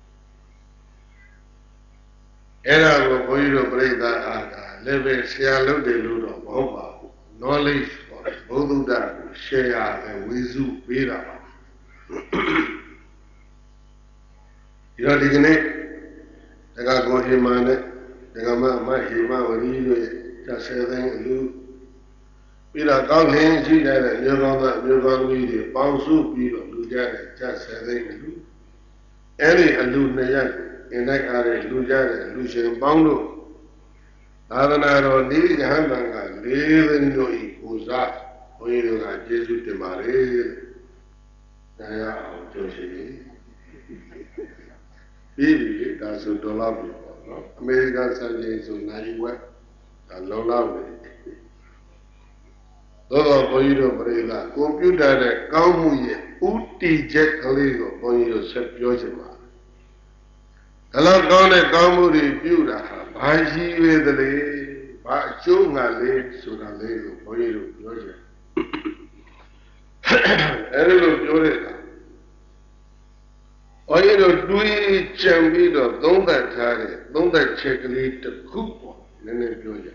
Era lo voglio prendere leve sia lo dello bomba knowledge for both that share and wizu pira io digne daga go himane daga ma hima wari yo ta se den lu pira kaung lin ji de nyo kaung mi de paung su pi lo lu ja de ta se den lu eri alu ne ya in that area lu ja de lu shin paung lo Adana di Jahanga, live in no Uza, or you got Jesus de Mare, Naya Joshi. Bibi, that's a dollar. American Sundays on Naiwa, and no love. Todo Boyro Brela, computer, Kamuye, Uti Jack Kaligo, Boyo Sep Yojima. Hello, Gone Kamuri Buda. Baji with the lay, Bachunga lay, Suna lay, Boyro, Georgia. Erilo Joreda. Oyero Dui Chambido, don't that carry, don't that check lead the coupon, Nene Georgia.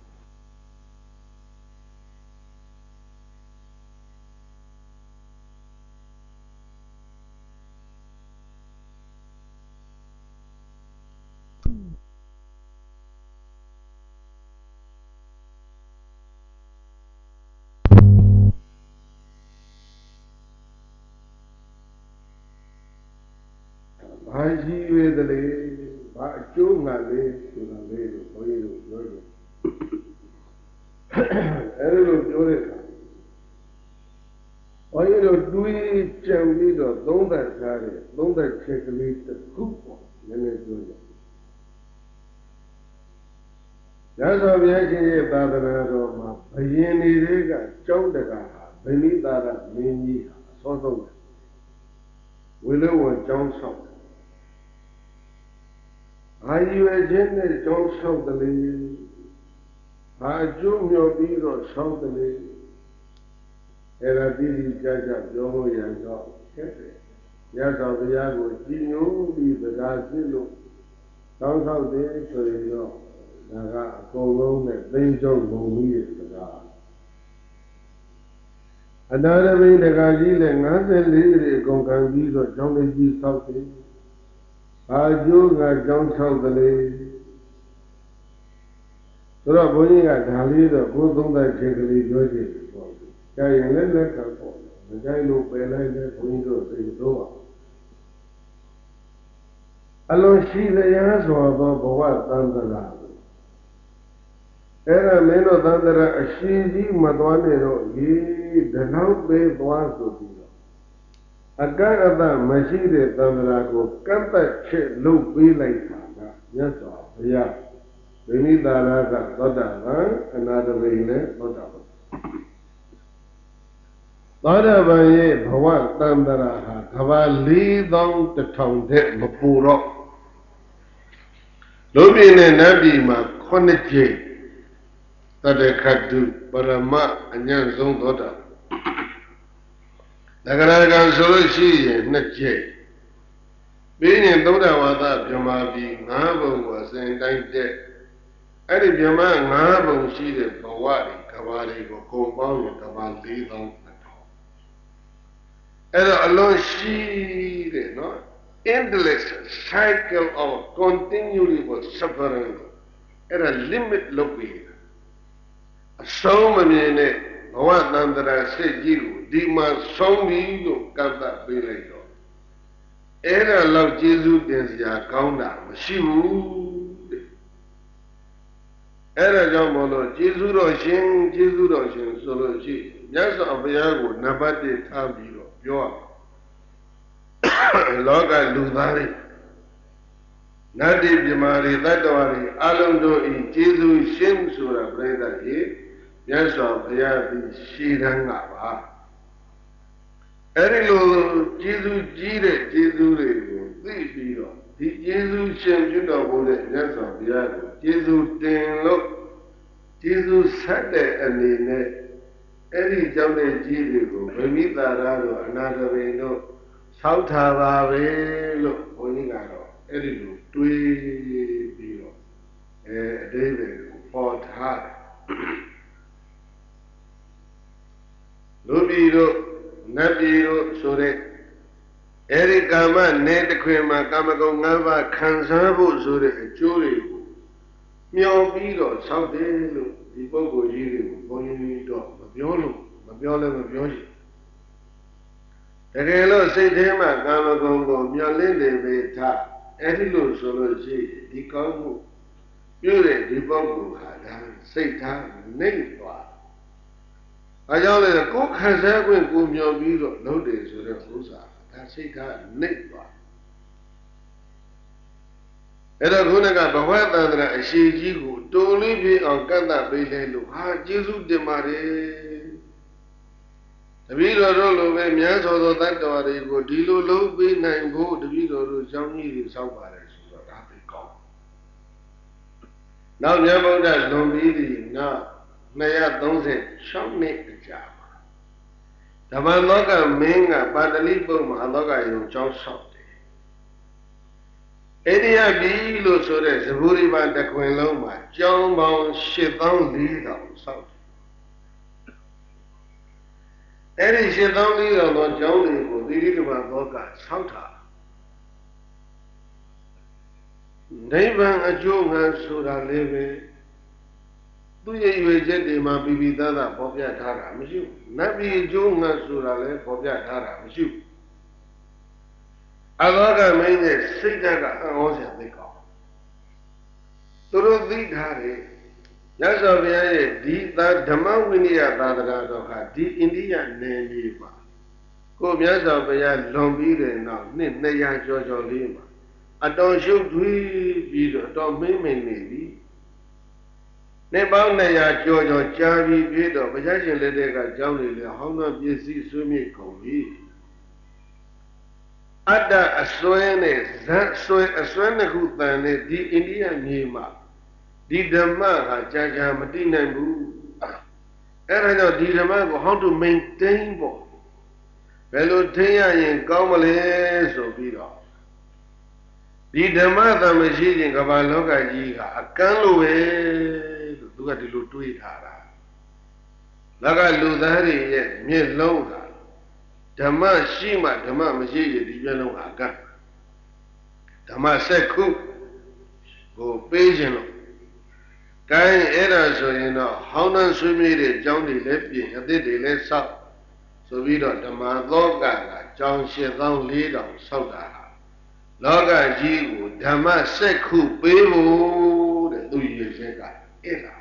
Baji with the lay, Bachunga lay, Suna lay, Boyro, Georgia. Erilo Joreda. Oyero Dui Chambido, don't that carry, don't that check lead the coupon, Nene Georgia. That's why we actually have Badana, Bayeni, Chondaga, Benita, Mini, Soto. Willow and Johnson. Are you a general Johnson the lady? Are you your beer South the lady? Era Didi Jaja, Jomo Yango, Yes, of the Yago, Gino, the Gazillo, Down South there, so you know. Naga, go home and then John Bomi is the God. Another way the Gazil and nothing lady Gongangi or John G. Southie. I do got John South the lady. So I'm going at Halida, who don't like Jackie Georgie. Guy and let that come for. The guy looked by like that window, they door. Along she the answer about what Dandala. Era meno Dandara, a shiji Madwanero, ye the now bay was to be. A guy of that machine Dandarago, can't that shit look be like that? Yes, yeah. We need that another way, Nada by Bhawan Dandara, Havali down the town de Mapuro. Lobin and Nabima, Koneje. Tade Kadu, Barama, and Yan Zong Dota. Nagaragan Soloshi, Netje. Being in Doda Wada, Jamabi, Nabo was in Dante. Any Jama, Nabo, she did Bawadi, Kavali, or compound Kavali down the top. And alone she did not. Endless cycle of continual suffering at a limit located. So many Bhawan Nandara said, You, Dima Songi, Kanta Belayo. Era love Jesus Denzia Kaunda, Shimu. Era Jamolo, Jesus Roshin, Solo Shi. Yes, of Yago, Nabati Tabiro, Pure. Loga Ludari, နတ်တိပြမာရီတတ္တဝါတွေအလုံးတို့ဤကျေးဇူးရှင်ဆိုတာပြိဿကြီးမြတ်စွာဘုရားသည်ရှင်းထမ်းကပါအဲ့ဒီလိုကျေးဇူးကြီးတဲ့ကျေးဇူးတွေကိုသိပြီးတော့ဒီကျေးဇူးရှင်ပြုတော်မူတဲ့မြတ်စွာဘုရားကိုကျေးဇူးတင်လို့ကျေးဇူးဆက်တဲ့အနေနဲ့အဲ့ဒီကြောင့်တဲ့ကြီးတွေကိုဗမိတာရတို့အနာတပိန်တို့ဆောက်ထားပါပဲလို့ဘုန်းကြီးကတော့အဲ့ဒီလိုတွေးပြီးတော့အတိတ်တွေကိုပေါ်ထားတယ်လူပြည်တို့နတ်ပြည်တို့ဆိုတဲ့အဲ့ဒီကာမနယ်တစ်ခွင်မှာကာမဂုဏ်၅ပါးခံစားဖို့ဆိုတဲ့အကျိုးတွေကိုမျှော်ပြီးတော့ဆောက်တယ်လို့ဒီပုဂ္ဂိုလ်ကြီးတွေကိုဘုန်းကြီးတော့မပြောလို့မပြောလည်းမပြောချင်တကယ်လို့စိတ်ထဲမှာကာမဂုဏ်ကိုမျှော်လင့်နေပေထားအဲ့ဒီလိုဆိုလို့ရှိရင်ဒီကောင်းမှုပြုတဲ့ဒီပုဂ္ဂိုလ်ဟာဒါစိတ်ထားနှိမ့်သွားအဲကြောင့်လေကိုယ်ခံစား권ကိုမျှော်ပြီးတော့လုပ်တယ်ဆိုတဲ့ဥစ္စာဒါစိတ်ထားနှိမ့်သွားအဲ့တော့ခုနကဘဝတန္တရာအရှိကြီးကိုတုံလေးပြအောင်ကန့်တပေးလဲလို့ဟာကျေးဇူးတင်ပါတယ်တပည့်တော်တို့လိုပဲမြတ်စွာသောတတ္တဝါတွေကိုဒီလိုလုပ်ပေးနိုင်ဖို့တပည့်တော်တို့ကျောင်းကြီးတွေဆောက်ပါတယ်ဆိုတော့ဒါသိကောင်းနောက်မြတ်ဗုဒ္ဓလွန်ပြီးသည်နောက်236နှစ်အကြာမှာဓမ္မလောကမင်းကပါဠိပုဒ်မဟာလောကယုံကျောင်းဆောက်အိန္ဒိယပြည်လို့ဆိုတဲ့ဇဘူရိပါတခွင်လုံးမှာကျောင်းပေါင်း8400ဆောက်တယ်။အဲ့ဒီ8400သောကျောင်းတွေကိုသီရိကမဘောကဆောက်တာနိဗ္ဗာန်အကျိုးငါဆိုတာလည်းပဲသူရဲ့ရွေချက်တွေမှာပြီးပြီးသားသားပေါ်ပြထားတာမရှိဘူး။နတ်ပြည်အကျိုးငါဆိုတာလည်းပေါ်ပြထားတာမရှိဘူး။အလောကမင်းရဲ့စိတ်ဓာတ်ကအံ့ဩစရာသိကောင်းသူတို့သိထားတယ်ရသော်ဘုရားရဲ့ဒီသာဓမ္မဝိနည်းသာသနာတော်ဟာဒီအိန္ဒိယနယ်မြေမှာကိုမြတ်စွာဘုရားလွန်ပြီးတဲ့နောက်နှစ်200ကျော်ကျော်လေးမှာအတော်ရှုပ်ထွေးပြီးတော့အတော်မင်းမင်းနေပြီနှစ်ပေါင်း200ကျော်ကျော်ကြာပြီးပြီးတော့ဘုရားရှင်လက်ထက်ကကျောင်းတွေလည်းဟောင်းသောပစ္စည်းဆွေးမြေ့ကုန်ပြီအတ္တအစွဲနဲ့ဇတ်စွဲအစွဲနှစ်ခုတန်တဲ့ဒီအိန္ဒိယမြေမှာဒီဓမ္မဟာကြာကြာမတည်နိုင်ဘူးအဲ့ဒါကြောင့်ဒီဓမ္မကို how to maintain ပေါ့ဘယ်လိုထိန်းရရင်ကောင်းမလဲဆိုပြီးတော့ဒီဓမ္မသာမရှိခြင်းကမ္ဘာလောကကြီးကအကန့်လို့ပဲလို့သူကဒီလိုတွေးထားတာလောကလူသားတွေရဲ့မျက်လုံးဟာဓမ္မရှိမှဓမ္မမရှိရင်ဒီမျက်လုံးဟာအကန့်ဓမ္မစက်ခုကိုပေးခြင်းလို့ကိုင်းအဲ့ဒါဆိုရင်တော့ဟောင်းနှံဆွေးမြေ့တဲ့ကျောင်းတွေလည်းပြင်အသစ်တွေလည်းဆောက်ဆိုပြီးတော့ဓမ္မသောကကျောင်း8400ဆောက်တာလောကကြီးကိုဓမ္မစက်ခုပေးဖို့တဲ့သူရည်စက်ကအဲ့ဒါ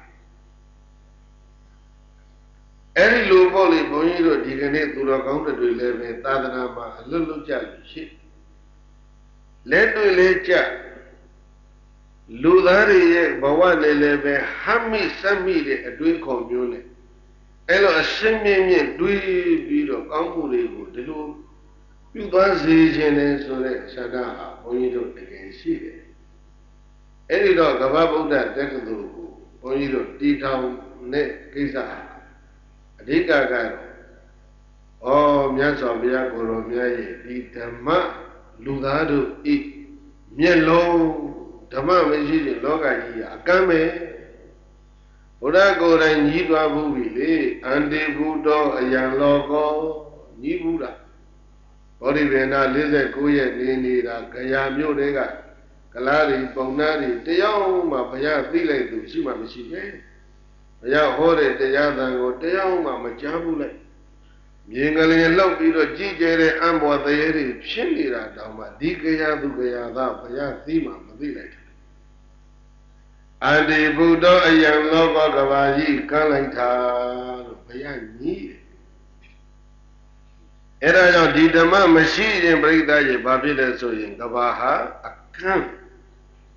အဲ့ဒီလိုပေါ့လေဘုန်းကြီးတို့ဒီကနေ့သူတော်ကောင်းတွေလည်းပဲသာသနာမှာအလွတ်လွတ်ကြလို့ရှိလက်တွေ့လေးကြလူသားတွေရဲ့ဘဝနဲ့လည်းပဲဟမိစမိတဲ့အတွေးခေါ်မျိုးနဲ့အဲ့လိုအရှင်းမြင့်မြင့်တွေးပြီးတော့ကောင်းမှုတွေကိုဒီလိုပြုသွားစေခြင်းနဲ့ဆိုတဲ့ဆန္ဒဟာဘုန်းကြီးတို့တကယ်ရှိတယ်အဲ့ဒီတော့ကမ္ဘာဗုဒ္ဓတက္ကသိုလ်ကိုဘုန်းကြီးတို့တည်ထောင်တဲ့ကိစ္စအဓိကကတော့မြတ်စွာဘုရားကိုယ်တော်မြတ်ရဲ့ဒီဓမ္မလူသားတို့ဤမျက်လုံးဓမ္မမရှိတဲ့လောကကြီးကအကမ်းပဲဘုရားကိုယ်တိုင်ညီးတွားဘူးပြီလေအန္တိဘုဒ္ဓအယံလောကောညီးဘူးတာဘောဓိဗေန49ရက်နေနေတာဂယာမြို့တွေကကလားတွေပုံနာတွေတယောက်မှဘုရားသိလိုက်သူရှိမှမရှိပဲဘုရားဟောတဲ့တရားသံကိုတယောက်မှမကြားဘူးလိုက်မြင်ကလေးလောက်ပြီးတော့ကြည်ကျဲတဲ့အံ့ဘောသေးတွေဖြစ်နေတာတောင်မှဒီဂယာသူဂယာသာဘုရားသိမှမသိလိုက်အန္တိဘုဒ္ဓအယံလောကကဘာကြီးကမ်းလိုက်တာလို့ဘုရားညီးအဲ့ဒါကြောင့်ဒီဓမ္မမရှိရင်ပြိဿရဲ့ဘာဖြစ်လဲဆိုရင်ကဘာဟာအခန်း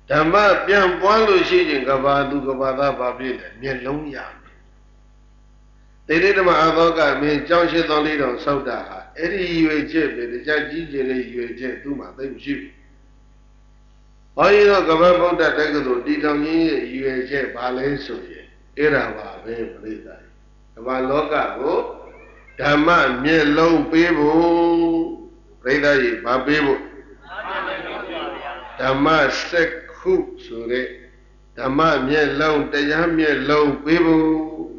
ဓမ္မပြန်ပွားလို့ရှိရင်ကဘာသူကဘာသာဘာဖြစ်လဲမျက်လုံးရမယ်တေတိဓမ္မအသောကမင်းကြောင်းရှိသောလေးတော်ဆောက်တာဟာအဲ့ဒီရွေချက်ပဲတရားကြီးကျယ်တဲ့ရွေချက်သူ့မှာသိမရှိဘူးဘုန်းကြီးတို့ကမ္ဘာဗုဒ္ဓတက္ကသိုလ်တည်ထောင်ခြင်းရဲ့ရွေချက်ဘာလဲဆိုရင်အဲ့ဒါပါပဲပြိဿကမ္ဘာလောကကိုဓမ္မမျက်လုံးပေးဖို့ပြိဿကြီးဘာပေးဖို့ဓမ္မစက္ခုဆိုတဲ့ဓမ္မမျက်လုံးတရားမျက်လုံးပေးဖို့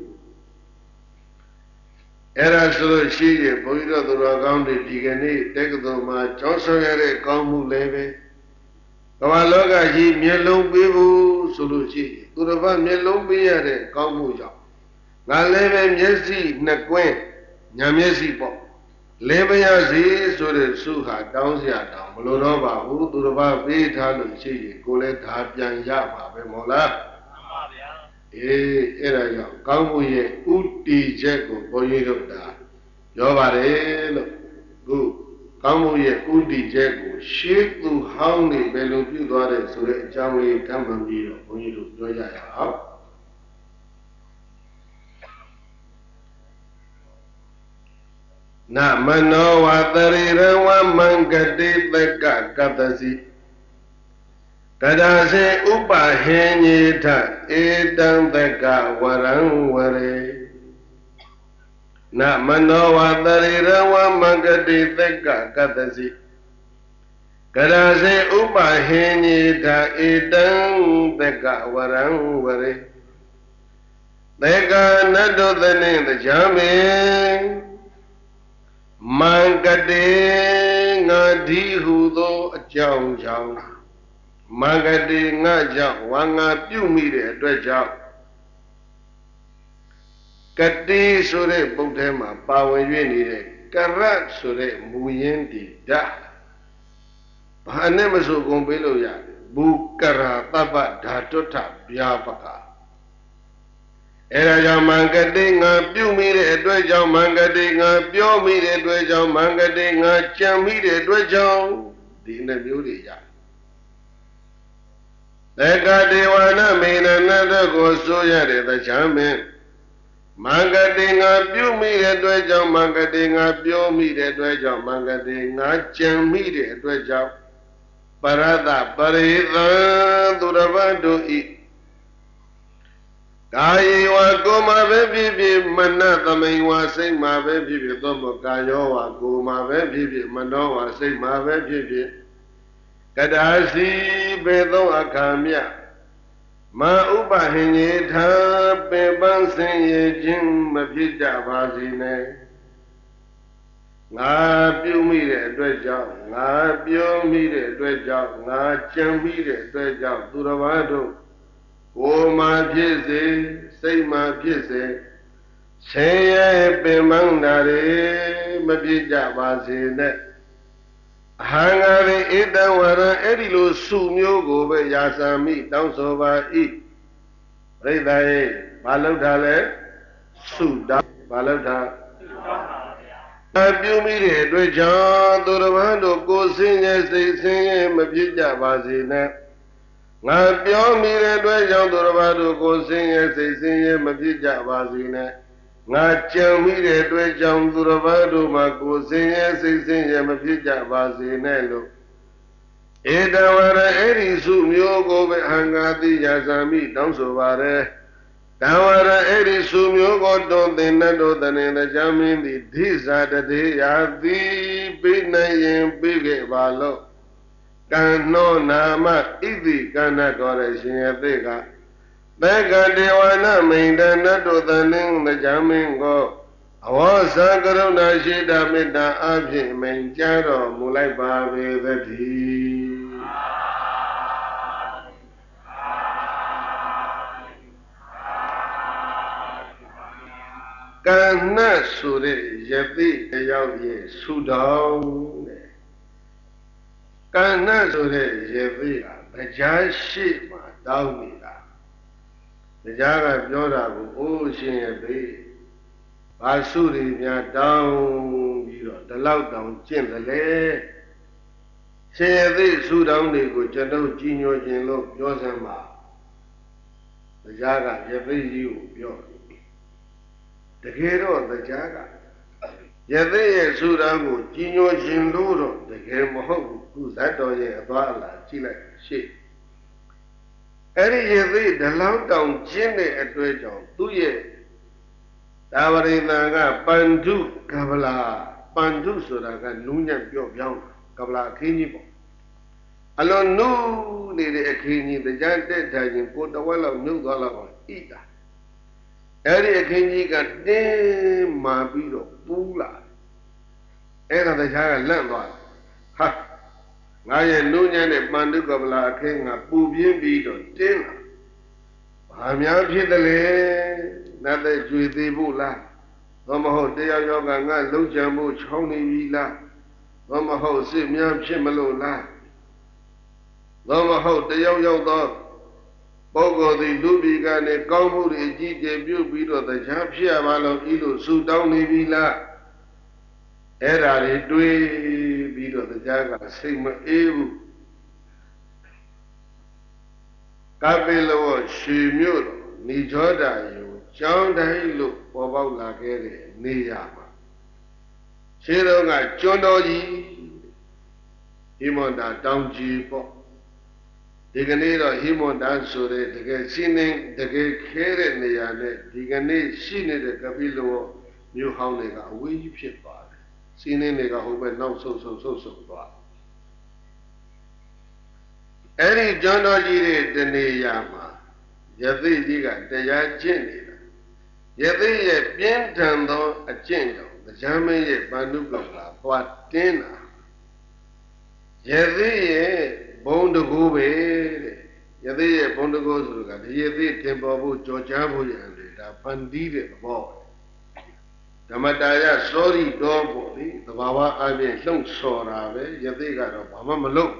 အဲ့ဒါဆိုလို့ရှိရင်ဘုန်းကြီးတို့သူတော်ကောင်းတွေဒီကနေ့တက္ကသိုလ်မှာကျောင်းဆောင်ရတဲ့ကောင်းမှုလည်းပဲကမ္ဘာလောကကြီးမျက်လုံးပေးဖို့ဆိုလို့ရှိရင်သူတော်ဘာမျက်လုံးပေးရတဲ့ကောင်းမှုကြောင့်ငါလည်းပဲမျက်စိနှစ်ကွင်းညာမျက်စိပေါ့လင်းပရစီဆိုတဲ့စုဟာတောင်းစရာတောင်းမလိုတော့ပါဘူးသူတော်ဘာပေးထားလို့ရှိရင်ကိုယ်လည်းဒါပြန်ရပါပဲမဟုတ်လားမှန်ပါဗျာအဲ့ဒါကြောင့်ကောင်းမှုရဲ့ဥတီချက်ကိုဘုန်းကြီးတို့ဒါပြောပါတယ်လို့ခုကောင်းမှုရဲ့ဥတီချက်ကိုရှေးသူဟောင်းနေဘယ်လိုပြုသွားတယ်ဆိုတဲ့အကြောင်းလေးဓမ္မပြီးတော့ဘုန်းကြီးတို့ပြောကြရအောင်နမနောဝတရိရဝမံကတိတကကတ္တစီကဒါစေဥပဟိညေထဧတံတကဝရံဝရေနမနောဝတရိရဝမံကတိတကကတ္တစီကဒါစေဥပဟိညေထဧတံတကဝရံဝရေတေကနတ္တသနေတကြမေမံကတိငါဒီဟုသောအကြောင်းကြောင့်မံကတိငါကြောင့်ဝါငါပြုမိတဲ့အတွက်ကြောင့်ကတိဆိုတဲ့ပုဒ်ထဲမှာပါဝင်၍နေတဲ့ကရတ်ဆိုတဲ့မူရင်းဒီဓာတ်ဘာနဲ့မဆိုကုန်ပေးလို့ရတယ်ဘူကရာတပ္ပဓာတုထဗျာပကအဲ့ဒါကြောင့်မံကတိငါပြုမိတဲ့အတွက်ကြောင့်မံကတိငါပြောမိတဲ့အတွက်ကြောင့်မံကတိငါကြံမိတဲ့အတွက်ကြောင့်ဒီနှစ်မျိုးတွေရသက္ကဒေဝနာမေနနတကိုဆိုရတဲ့တရားမင်းမံကတိငါပြုမိတဲ့အတွက်ကြောင့်မံကတိငါပြောမိတဲ့အတွက်ကြောင့်မံကတိငါကြံမိတဲ့အတွက်ကြောင့်ပရတပရိသံသူရဘတို့ဤကာယေဝကိုမှာပဲဖြစ်ဖြစ်မနသမိန်ဝါစိတ်မှာပဲဖြစ်ဖြစ်သောမကာယောဝကိုမှာပဲဖြစ်ဖြစ်မနောဝါစိတ်မှာပဲဖြစ်ဖြစ်ကဒါစီဘေသောအခါမြမဥပဟိညေထာပေပန်းစင်ရခြင်းမဖြစ်ကြပါစေနဲ့ငါပြုမိတဲ့အတွက်ကြောင့်ငါပြောမိတဲ့အတွက်ကြောင့်ငါကြံမိတဲ့အတွက်ကြောင့်သူတော်ဘာတို့ကိုယ်မှာဖြစ်စေစိတ်မှာဖြစ်စေဆင်းရဲပင်ပန်းတာတွေမဖြစ်ကြပါစေနဲ့အဟံငါရိဧတံဝရံအဲ့ဒီလိုစုမျိုးကိုပဲယာစံမိတောင်းဆိုပါ၏ပြိဿရေဘာလုပ်တာလဲစုတာဘာလုပ်တာပြုမိတဲ့အတွက်ကြောင့်သူတော်ဘာတို့ကိုယ်ဆင်းရဲစိတ်ဆင်းရဲမဖြစ်ကြပါစေနဲ့ငါပြောမိတဲ့အတွက်ကြောင့်သူတော်ဘာတို့ကိုဆင်းရဲစိတ်ဆင်းရဲမဖြစ်ကြပါစေနဲ့ငါကြံမိတဲ့အတွက်ကြောင့်သူတော်ဘာတို့မှာကိုဆင်းရဲစိတ်ဆင်းရဲမဖြစ်ကြပါစေနဲ့လို့ဧတဝရအဲ့ဒီစုမျိုးကိုပဲအဟံငါတိယာဇာမိတောင်းဆိုပါရဲတဝရအဲ့ဒီစုမျိုးကိုတွန်သင်တ်တို့တနေတရားမင်းသည်ဓိဇာတတိယာတိပိနိုင်ရင်ပြေခဲ့ပါလို့ကံနှောနာမဣတိကဏ္ဍတော်ရရှင်ရဲ့သိကသက္ကဒေဝနာမိန်တနတ်တို့တန်တရားမင်းကိုအဝေါသကရုဏာရှိတာမေတ္တာအဖြင့်မိန်ကြားတော်မူလိုက်ပါပေသတည်းကံနဲ့ဆိုတဲ့ယသိတရားရဲ့ဆုတောင်းတဲ့ကံနဲ့ဆိုတဲ့ယသိကတရားရှိမှတောင်းနေတာတရားကပြောတာကိုအိုးရှင်ယသိဘာစုတွေများတောင်းပြီးတော့ဒီလောက်တောင်ကျင့်တယ်လေရှင်သိဆူတောင်းတွေကိုကျွန်တော်ကြီးညိုခြင်းလို့ပြောစမ်းပါတရားကယသိကြီးကိုပြောတကယ်တော့တရားကယသိရဲ့ဆူတောင်းကိုကြီးညိုခြင်းလို့တော့တကယ်မဟုတ်ဘူးသူဇတ်တော်ရဲ့အသွားအလာကြည့်လိုက်ရှိအဲ့ဒီယသိဒလောက်တောင်ကျင်းတဲ့အတွေ့အကြုံသူ့ရဲ့ဒါဝရိသံကပန္ဓုကဗလာပန္ဓုဆိုတာကနူးညံ့ပြော့ပြောင်းကဗလာအခင်းကြီးပေါ့အလွန်နုနေတဲ့အခင်းကြီးတရားတက်ထိုင်ရင်ကိုတဝက်လောက်နှုတ်သွားလောက်အောင်ဣတာအဲ့ဒီအခင်းကြီးကတင်းမာပြီးတော့ပူးလာအဲ့ဒါတရားကလန့်သွားဟာငါရဲ့နုညံ့တဲ့ပန္ဓုကဗလာအခင်းကပူပြင်းပြီးတော့တင်းလာဘာများဖြစ်တယ်လဲနတ်တဲ့ကျွေသေးဖို့လားဘာမဟုတ်တရားယောဂငါလုံချံဖို့ချောင်းနေပြီလားဘာမဟုတ်စစ်များဖြစ်မလို့လားဘာမဟုတ်တယောက်ယောက်သောပုဂ္ဂိုလ်သည်လူပြည်ကနေကောင်းမှုတွေအကြီးကျယ်ပြုပြီးတော့တရားဖြစ်ရပါလို့ဤလိုဆုတောင်းနေပြီလားအဲ့ဒါတွေတွေးပြီးတော့တရားကစိတ်မအေးဘူးကပိလောရွှေမြို့တော်နိရောဓယုံကျောင်းတိုင်းလို့ပေါ်ပေါက်လာခဲ့တဲ့နေရာမှာရှင်းတော့ကကျွန်းတော်ကြီးဟိမန္တာတောင်ကြီးပေါ့ဒီကနေ့တော့ဟိမန္တာဆိုတဲ့တကယ်ရှင်းနေတကယ်ခဲတဲ့နေရာနဲ့ဒီကနေ့ရှိနေတဲ့ကပိလောမြို့ဟောင်းတွေကအဝေးကြီးဖြစ်သွားတယ်ရှင်းနေတွေကဟိုဘက်နောက်ဆုတ်သွားအဲ့ဒီကျွန်းတော်ကြီးတဲ့တနေရာမှာယသိကြီးကတရားကျင့်နေတာယသိရဲ့ပြင်းထန်သောအကျင့်ကြောင့်တရားမင်းရဲ့ဗန္ဓုကလာသွားတင်းတာယသိရဲ့ဘုံတကူပဲတဲ့ယသိရဲ့ဘုံတကူဆိုတာဒီယသိတင်ပေါ်ဖို့ကြော်ကြားဖို့ရတယ်ဒါဖန်တီးတဲ့သဘောဓမ္မတာယစောရိတော်ပေါ့လေသဘာဝအပြင်လှုပ်ဆော်တာပဲယသိကတော့ဘာမှမလုပ်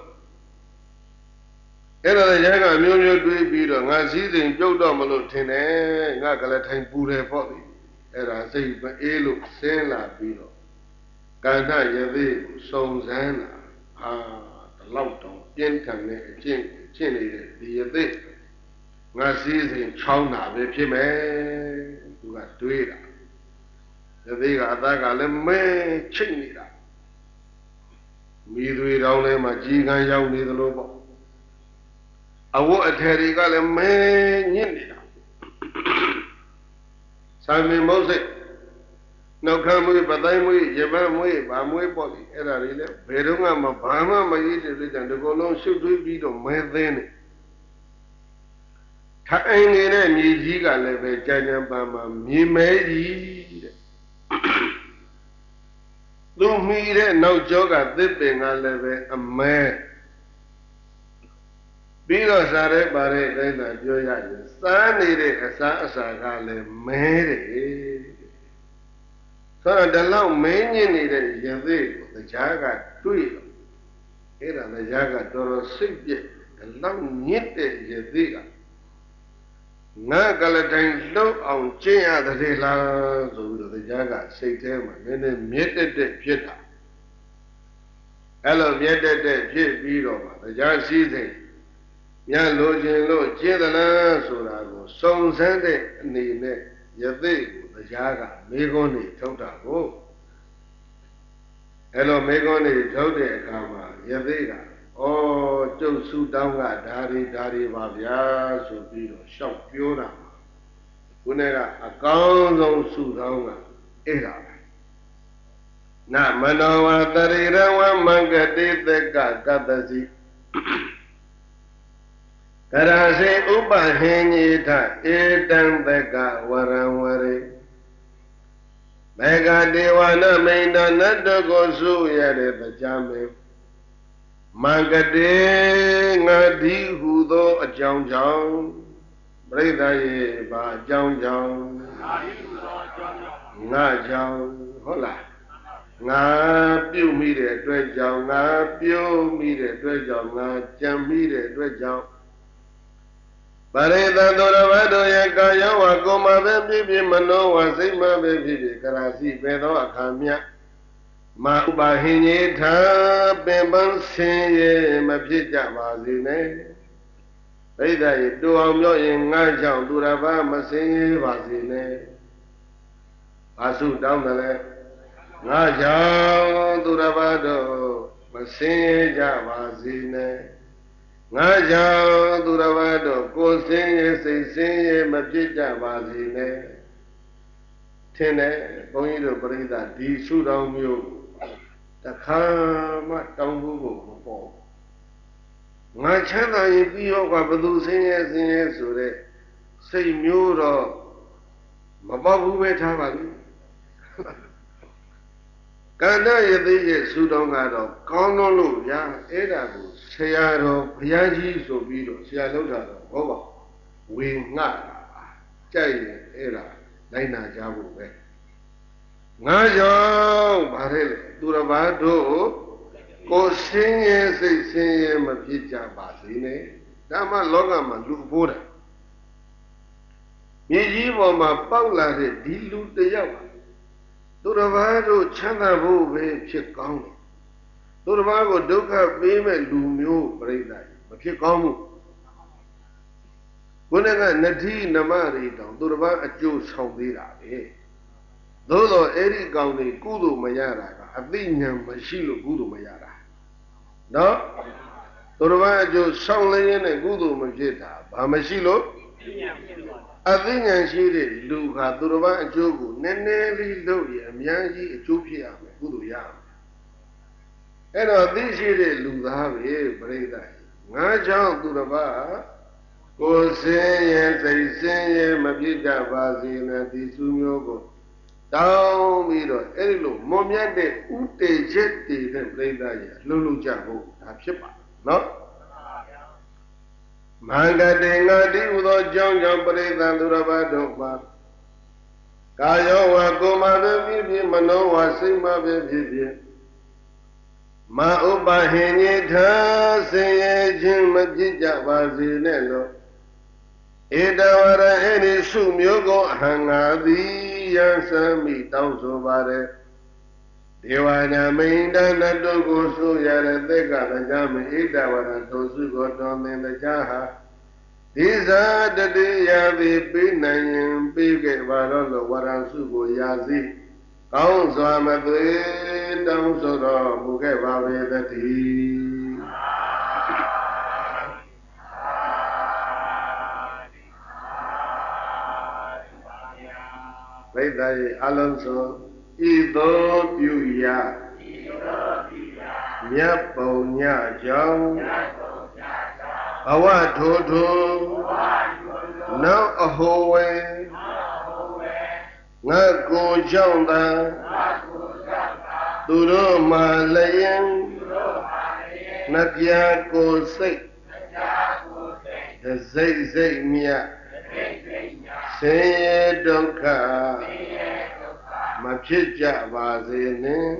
အဲ့ဒါလည်းရကမျိုးမျိုးတွေးပြီးတော့ငါစည်းစိမ်ပြုတ်တော့မလို့ထင်တယ်ငါကလည်းထိုင်ပူတယ်ပေါ့လေအဲ့ဒါစိတ်မအေးလို့ဆင်းလာပြီးတော့ကန္နယသိကိုစုံစမ်းတာဟာဒီလောက်တော့ပြင်းထန်တဲ့အကျင့်ဖြစ်နေတဲ့ဒီယသိငါစည်းစိမ်ချောင်းတာပဲဖြစ်မယ်သူကတွေးတာယသိကအသားကလည်းမဲချိတ်နေတာမိသွေတောင်းထဲမှာကြီးကန်းရောက်နေသလိုပေါ့အဝတ်အထည်တွေကလည်းမဲညစ်နေတာသာမင်မုတ်စိတ်နှုတ်ခမ်းမွေးပတိုင်းမွေးရပန်းမွေးဗာမွေးပေါ့လေအဲ့ဒါတွေလည်းဘယ်တော့မှဘာမှမရည်တဲ့လူကြောင့်ဒီကုလုံးရှုပ်ထွေးပြီးတော့မဲသင်းနေထိုင်နေတဲ့မြေကြီးကလည်းပဲကြမ်းကြမ်းပန်းပန်းမြေမဲကြီးတဲ့သူမိတဲ့နောက်ကျောကသစ်ပင်ကလည်းပဲအမဲပြီးတော့စားရဲပါတဲ့တိုင်းသာပြောရရင်စားနေတဲ့အစားအစာကလည်းမဲတယ်ဆိုတော့ဒီလောက်မင်းညင်နေတဲ့ယသိကိုတရားကတွေ့တော့အဲ့ဒါတရားကတော်တော်စိတ်ပြည့်ဒီလောက်ညစ်တဲ့ယသိကငါကလည်းတိုင်းလှုပ်အောင်ကျင့်ရတဲ့လားဆိုပြီးတော့တရားကစိတ်ထဲမှာနည်းနည်းမြင့်တဲ့ဖြစ်တာအဲ့လိုမြင့်တဲ့ဖြစ်ပြီးတော့မှတရားစည်းစိမ်ညလိုခြင်းလို့ကျင့်သလားဆိုတာကိုစုံစမ်းတဲ့အနေနဲ့ယသိကိုတရားကမေခွန်းနေထုတ်တာကိုအဲ့လိုမေခွန်းနေထုတ်တဲ့အခါမှာယသိကကျုပ်စုတောင်းကဒါတွေပါဗျာဆိုပြီးတော့ရှောက်ပြောတာမှာခုနကအကောင်းဆုံးစုတောင်းကအဲ့ဒါပဲနမနောဝတရိရဝမင်္ဂတိသက္ကကတ္တစီကရာစေဥပဟိညိထဧတံသက္ကဝရံဝရေမေဃဒေဝနာမိန်တနတ္တကိုစုရတဲ့တရားမေမင်္ဂတေငါဒီဟုသောအကြောင်းကြောင့်ပရိသတ်ရဲ့ဘာအကြောင်းကြောင့်ငါဒီဟုသောအကြောင်းကြောင့်ငါကြောင့်ဟုတ်လားငါပြုမိတဲ့အတွက်ကြောင့်ငါပြုမိတဲ့အတွက်ကြောင့်ငါကြံမိတဲ့အတွက်ကြောင့်ပရိသတ်တော်ဘတို့ရဲ့ကာယဝကိုယ်မှာပဲဖြစ်ဖြစ်မနောဝစိတ်မှာပဲဖြစ်ဖြစ်ကရာစီပဲသောအခါမြတ်မာဥပါဟိညေထာပင်ပန်းဆင်းရဲမဖြစ်ကြပါစေနဲ့ပရိသတ်ရေတူအောင်ပြောရင်ငါကြောင့်သူတစ်ပါးမဆင်းရဲပါစေနဲ့ဘာစုတောင်းတယ်လဲငါကြောင့်သူတစ်ပါးတို့မဆင်းရဲကြပါစေနဲ့ငါကြောင့်သူတစ်ပါးတို့ကိုယ်ဆင်းရဲစိတ်ဆင်းရဲမဖြစ်ကြပါစေနဲ့ထင်တယ်ဘုန်းကြီးတို့ပရိသတ်ဒီစုတောင်းမျိုးတခါမှတောင်းဖို့မပေါ်ငါချမ်းသာရင်ပြီးရောကဘသူဆင်းရဲဆိုတဲ့စိတ်မျိုးတော့မပေါက်ဘူးပဲထားပါလိမ့်ကန္တရသေးရဲ့စုတောင်းကတော့ကောင်းလို့ဗျာအဲ့ဒါကိုဆရာတော်ဘုရားကြီးဆိုပြီးတော့ဆရာလောက်တာတော့ဟုတ်ပါဝေငှတာကြိုက်ရင်အဲ့ဒါလိုက်နာကြဖို့ပဲငါကြောင့်ဗါတဲ့လေသူတစ်ပါးတို့ကိုယ်ဆင်းရဲစိတ်ဆင်းရဲမဖြစ်ကြပါစေနဲ့ဒါမှလောကမှာလူဖို့တာမြေကြီးပေါ်မှာပေါက်လာတဲ့ဒီလူတယောက်သူတစ်ပါးတို့ချမ်းသာဖို့ပဲဖြစ်ကောင်းတယ်သူတစ်ပါးကိုဒုက္ခပေးမဲ့လူမျိုးပြိဿမဖြစ်ကောင်းဘူးဘုန်းကနတိနမတွေတောင်သူတစ်ပါးအကျိုးဆောင်သေးတာပဲသို့တော့အဲ့ဒီကောင်တွေကုသိုလ်မရတာကအသိဉာဏ်မရှိလို့ကုသိုလ်မရတာနော်သူတစ်ပါးအကျိုးဆောင်လျင်းနဲ့ကုသိုလ်မဖြစ်တာဘာမရှိလို့အသိဉာဏ်ရှိတဲ့လူကသူတစ်ပါးအကျိုးကိုနည်းနည်းလေးလုပ်ရင်အများကြီးအကျိုးဖြစ်ရမယ်ကုသိုလ်ရမယ်အဲ့တော့သိရှိတဲ့လူသားပဲပြိဿငါကြောင့်သူတစ်ပါးကိုယ်ဆင်းရဲစိတ်ဆင်းရဲမဖြစ်ကြပါစေနဲ့ဒီစုမျိုးကိုတောင်းပြီးတော့အဲ့ဒီလိုမွန်မြတ်တဲ့ဥတေချက်တည်တဲ့ပြိဿရဲ့လှုပ်လှုပ်ကြဖို့ဒါဖြစ်ပါနော်မန္တတေငါတိဟူသောကြောင့်ကြောင့်ပြိဿသူတစ်ပါးတို့မှာကာယောဝကိုယ်မှာပဲဖြစ်ဖြစ်မနောဝစိတ်မှာပဲဖြစ်ဖြစ်မဥပဟိညေထာဆင်းရဲခြင်းမဖြစ်ကြပါစေနဲ့လို့ဧတဝရအဲ့ဒီစုမျိုးကိုအဟံငါသည်ယံသမိတောင်းဆိုပါတယ်ဒေဝနာမိန်တနတုကိုဆိုရတဲ့သက်ကလည်းမဣတဝရတို့စုကိုတော်သင်တရားဟာဒီဇာတတိယသည်ပြီးနိုင်ရင်ပြီးခဲ့ပါတော့လို့ဝရစုကိုရာစီကောင်းစွာမသွေတောင်းဆိုတော်မူခဲ့ပါပေသတည်းဘိဒာယေအလုံးစုံဤသို့ပြုရာမြတ်ပုံညကြောင့်ဘဝထိုးထိုးနောက်အဟိုဝဲငါကိုကြောင့်သာသူတို့မှလျင်နှပြကိုစိတ်စိတ်စိတ်မြတ်ဆင်းရဲဒုက္ခမဖြစ်ကြပါစေနဲ့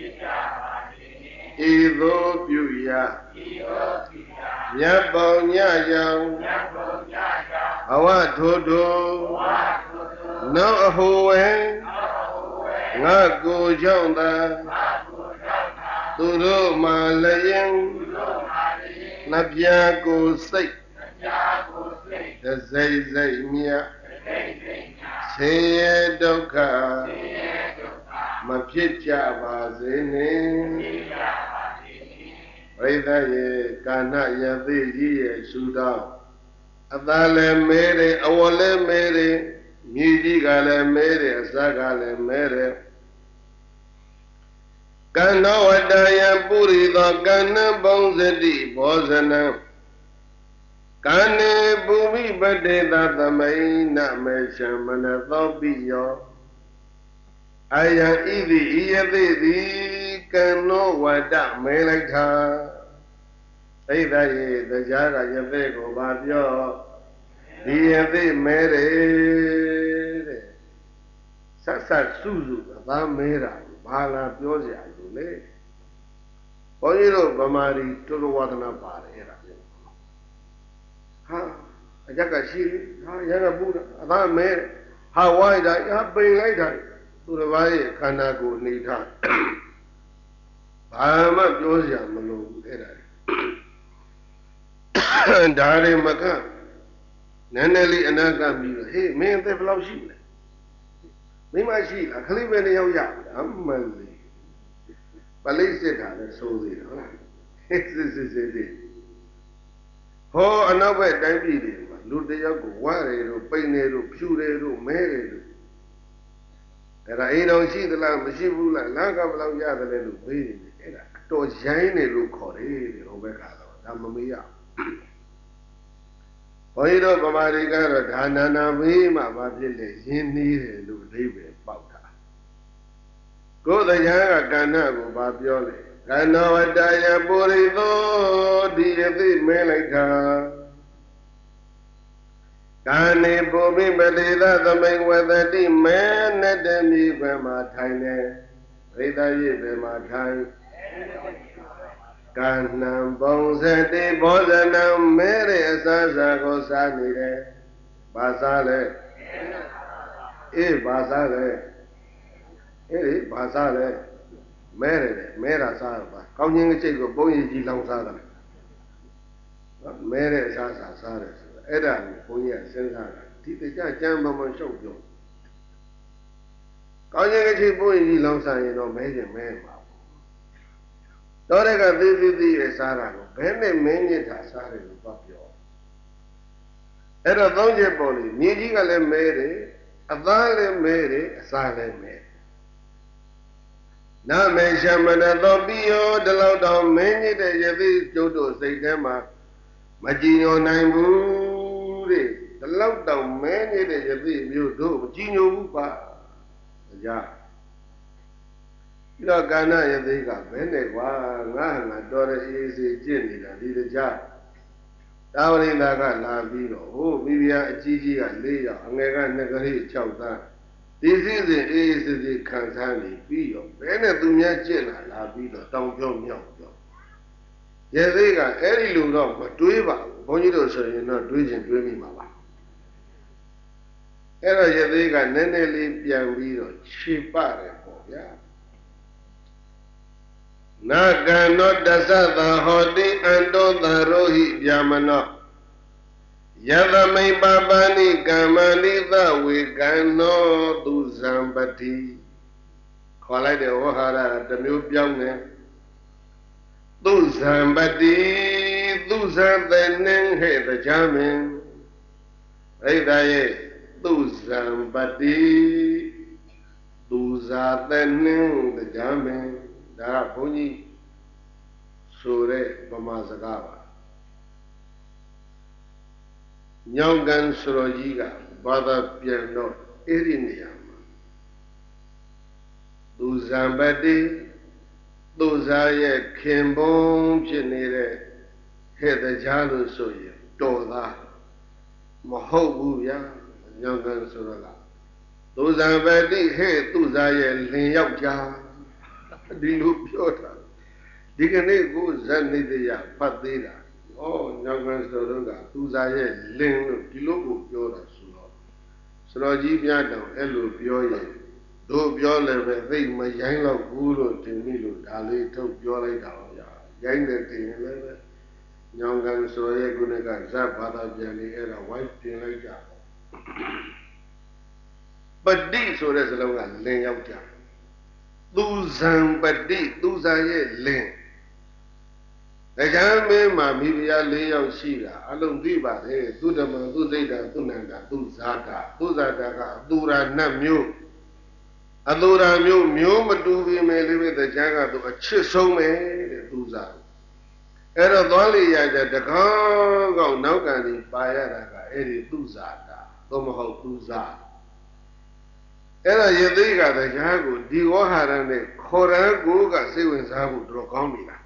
ဤသို့ပြုရာမြတ်ပေါညကြောင့်ဘဝထိုးထိုးနောက်အဟိုဝဲငါကိုကြောင့်သာသူတို့မှလျင်နှပြကိုစိတ်စိတ်စိတ်မြတ်ဆင်းရဲဒုက္ခမဖြစ်ကြပါစေနဲ့ပရိသတ်ရဲ့ကာဏယသိကြီးရဲ့ရှုတော်အသာလည်းမဲတယ်အဝလည်းမဲတယ်မြေကြီးကလည်းမဲတယ်အစကလည်းမဲတယ်ကန္နဝတ္တယပုရိသောကန္နပုံစတိဘောဇနံကာနေပုမိပတေတသမိနမေရှမနသောပိယောအာယံဣတိဤယသိတိကံနောဝတ္တမဲလိုက်တာသိသရေတရားကယသိကိုပါပြောဒီယသိမဲတယ်တဲ့ဆက်ဆက်စုစုအသားမဲတာဘာလာပြောစရာလို့လေဘုန်းကြီးတို့ဗမာရီတုရဝဒနာပါတယ်အဲ့ဒါဟာအကြက်ကရှိဟာရကပူတာအသားမဲဟာဝိုင်းတာဟာပိန်လိုက်တာသူတစ်ပါးရဲ့ခန္ဓာကိုယ်နေထားဘာမှပြောစရာမလိုဘူးအဲ့ဒါဒါတွေမကနည်းနည်းလေးအနာကပြီးတော့ဟေးမင်းအသက်ဘယ်လောက်ရှိလဲမိမရှိလားခလေးပဲတစ်ယောက်ရအမှန်လေပလိစစ်တာလည်းစိုးသေးတယ်ဟုတ်လားစစ်ဟောအနောက်ဘက်တိုင်းပြည်တွေမှာလူတစ်ယောက်ကိုဝါတယ်တို့ပိန်တယ်တို့ဖြူတယ်တို့မဲတယ်တို့အဲ့ဒါအိမ်တော်ရှိသလားမရှိဘူးလားလမ်းကဘယ်လောက်ရတယ်လဲလို့မေးနေတယ်အဲ့ဒါအတော်ရိုင်းနေလို့ခေါ်တယ်ဒီဟိုဘက်ကတော့ဒါမမေးရဘုန်းကြီးတို့ဗမာတွေကတော့ဒါနာနာမေးမှဘာဖြစ်လဲရင်းနှီးတယ်လို့အဓိပ္ပာယ်ပေါက်တာကိုယ်တရားကကဏ္ဍကိုဘာပြောလဲကဏ္ဍဝတ္တယပုရိသောဒီယသိမဲလိုက်တာကာနေပုပိပတိသသမိန်ဝတ္တိမဲနဲ့တည်းမြေဘယ်မှာထိုင်လဲရိသရိဘယ်မှာထိုင်ကဏ္ဏံပုံစတိဘောဇနံမဲတဲ့အစားစားကိုစားနေတယ်ဘာစားလဲအေးဘာစားလဲအေးဘာစားလဲမဲတယ်မဲတာစားပါကောင်းချင်းအချိတ်ကိုပုံရည်ကြီးလောင်စားတာနော်မဲတဲ့အစားစားတယ်ဆိုတာအဲ့ဒါကိုဘုန်းကြီးကစဉ်းစားတာဒီတရားကြမ်းမမရှုပ်ပြောကောင်းချင်းအချိတ်ပုံရည်ကြီးလောင်စားရင်တော့မဲခြင်းမဲမှာတော့တဲ့ကသေးရဲ့စားတာကိုဘယ်နဲ့မင်းညစ်တာစားတယ်လို့တော့ပြောအဲ့တော့သုံးချက်ပေါ်လေမြေကြီးကလည်းမဲတယ်အသားလည်းမဲတယ်အစာလည်းမဲနာမေရှမနသောပိယောဒီလောက်တော့မင်းညစ်တဲ့ယသိကျုပ်တို့စိတ်ထဲမှာမကြည်ညိုနိုင်ဘူးတဲ့ဒီလောက်တော့မင်းညစ်တဲ့ယသိမျိုးတို့မကြည်ညိုဘူးပါကြားပြီးတော့ကာဏယသိကဘယ်နဲ့ကွာငါတော်ရအေးစေကျင့်နေတာဒီတကြားတာဝရိန္ဒာကလာပြီးတော့ဟိုမိဖုရားအကြီးကြီးက4ယောက်အငယ်က2ကလေး6သားဒီစည်းစဉ်အေးစေခံစားနေပြီးတော့ဘယ်နဲ့သူများကျင့်လာပြီးတော့တောင်းပြောမြောက်ပြောယသိကအဲ့ဒီလူတော့မတွေးပါဘူးဘုန်းကြီးတို့ဆိုရင်တော့တွေးခြင်းတွေးမိမှာပါအဲ့တော့ယသိကနည်းနည်းလေးပြန်ပြီးတော့ခြေပတယ်ပေါ့ဗျာနာကံနောတသသဟောတိအန္တောသရောဟိဗျာမနောယသမိပပန္နိကမ္မန္တိသဝေကံနောသူဇံပတိခေါ်လိုက်တဲ့ဝဟာရတစ်မျိုးပြောင်းတယ်သူဇံပတိသူဇံတဲ့နှင်းဟဲ့တရားမင်းဣဒရဲ့သူဇံပတိသူဇာတဲ့နှင်းတရားမင်းဒါကဘုန်းကြီးဆိုတဲ့ဗမာစကားပါညောင်ကန်စရောကြီးကဘာသာပြန်တော့အဲ့ဒီနေရာမှာသူဇံပတိသူဇာရဲ့ခင်ပွန်းဖြစ်နေတဲ့ဟဲ့တရားလို့ဆိုရင်တော်သားမဟုတ်ဘူးဗျာညောင်ကန်စရောကသူဇံပတိဟဲ့သူဇာရဲ့လင်ယောက်ျားဒီလိုပြောတာဒီကနေ့ကိုဇန်နိတယဖတ်သေးတာဩညောင်ကန်ဆိုတော့ကသူစားရဲ့လင်းလို့ဒီလိုကိုပြောတာဆိုတော့စတော်ကြီးပြတောင်အဲ့လိုပြောရင်တို့ပြောလည်းပဲသိမရိုင်းတော့ဘူးလို့ထင်မိလို့ဒါလေးထုတ်ပြောလိုက်တာပါဗျာရိုင်းတယ်တင်လည်းပဲညောင်ကန်ဆိုရဲ့ခုနကဇတ်ဘာသာပြန်လေးအဲ့ဒါဝိုင်းတင်လိုက်ကြပတိဆိုတဲ့စလုံးကလင်းရောက်ကြသူဇံပတိသူဇံရဲ့လင်းတရားမင်းမှာမိဖုရား4ယောက်ရှိတာအလုံးသိပါတယ်သူဓမ္မသူစိတ်တာသူနန္ဒသူဇာတာသူဇာတာကအတူရာနတ်မျိုးအတူရာမျိုးမတူပြီမယ်လေးပဲတရားကသူအချစ်ဆုံးပဲတဲ့သူဇာအဲ့တော့သွားလေရကြတကောင်းကောင်းနောက်ကန်ဒီပါရတာကအဲ့ဒီသူဇာတာသို့မဟုတ်သူဇာအဲ့တော့ယသိကတရားကိုဒီဝဟာရနဲ့ခေါ်ရန်ကိုကစိတ်ဝင်စားဖို့တော်ကောင်းပြီလား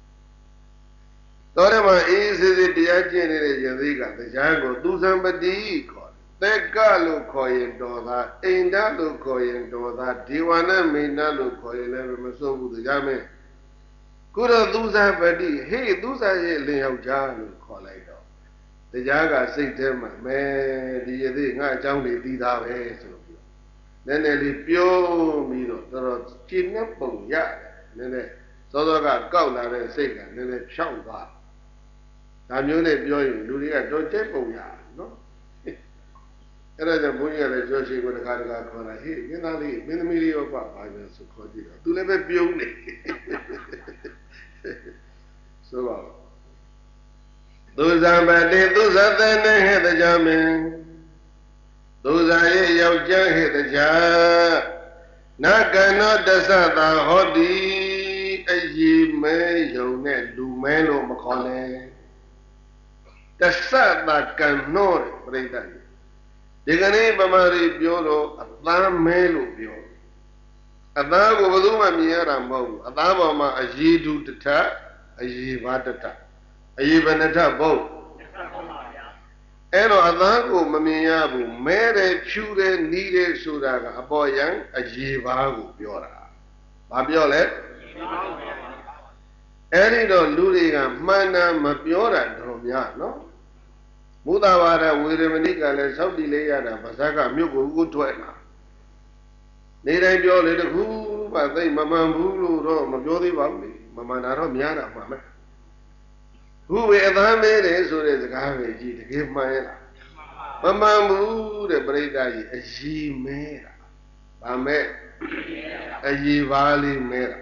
တော်တယ်မှာအေးစေးတရားကျင့်နေတဲ့ယသိကတရားကိုသူဇံပတိခေါ်တယ်သက်ကလို့ခေါ်ရင်တော်သားအိန္ဒလို့ခေါ်ရင်တော်သားဒီဝနမိန်နာလို့ခေါ်ရင်လည်းမစိုးဘူးတရားမင်းခုတော့သူဇံပတိဟေးသူဇံရဲ့လင်ယောက်ျားလို့ခေါ်လိုက်တော့တရားကစိတ်ထဲမှာမဲဒီယသိငါအကြောင်းတွေသိသားပဲဆိုပြီးနည်းနည်းလေးပြောပြီးတော့တော်တော်ကျင့်တဲ့ပုံရတယ်နည်းနည်းသောသောကကောက်လာတဲ့စိတ်ကနည်းနည်းဖြောင်းသွားဒါမျိုးနဲ့ပြောရင်လူတွေကတော့ကျဲပုံရနော်အဲ့ဒါကြောင့်ဘုန်းကြီးကလည်းကြောရှိကိုတခါခေါ်လာဟေးမင်းသားလေးမင်းသမီးလေးရောပါဘာလဲဆိုခေါ်ကြည့်တော့သူလည်းပဲပြုံးနေဆိုပါသူဇံပတိသူဇသနေဟေတကြမင်းသူဇာရဲ့ယောက်ျားဟေတကြနာကနောတသတာဟောတိအယီမဲယုံနဲ့လူမဲလို့မခေါ်နဲ့တသတာကံနောပြိတ္တဒီကနေ့ဗမာတွေပြောတော့အသားမဲလို့ပြောအသားကိုဘယ်သူမှမြင်ရတာမဟုတ်ဘူးအသားပေါ်မှာအရည်တူတစ်ထပ်အရည်ပါတစ်ထပ်အရည်ဘယ်နှထပ်ဘုတ်အဲ့တော့အသားကိုမမြင်ရဘူးမဲတယ်ဖြူတယ်နီးတယ်ဆိုတာကအပေါ်ယံအရည်ပါကိုပြောတာဘာပြောလဲအဲ့ဒီတော့လူတွေကမှန်တာမပြောတာတော်များနော်ဘုဒ္ဓဘာသာဝေရမဏိကလည်းသောက်တည်လေးရတာဗဇက်ကမြို့ကိုထွက်လာနေတိုင်းပြောလေတခုမှသိမမှန်ဘူးလို့တော့မပြောသေးပါဘူးလေမမှန်တာတော့များတာမှန်မယ်ခုပဲအသားမဲတယ်ဆိုတဲ့စကားပဲကြီးတကယ်မှန်ရဲ့လားမမှန်ဘူးတဲ့ပြိဿကြီးအယီမဲတာဗာမဲအယီပါလေးမဲတာ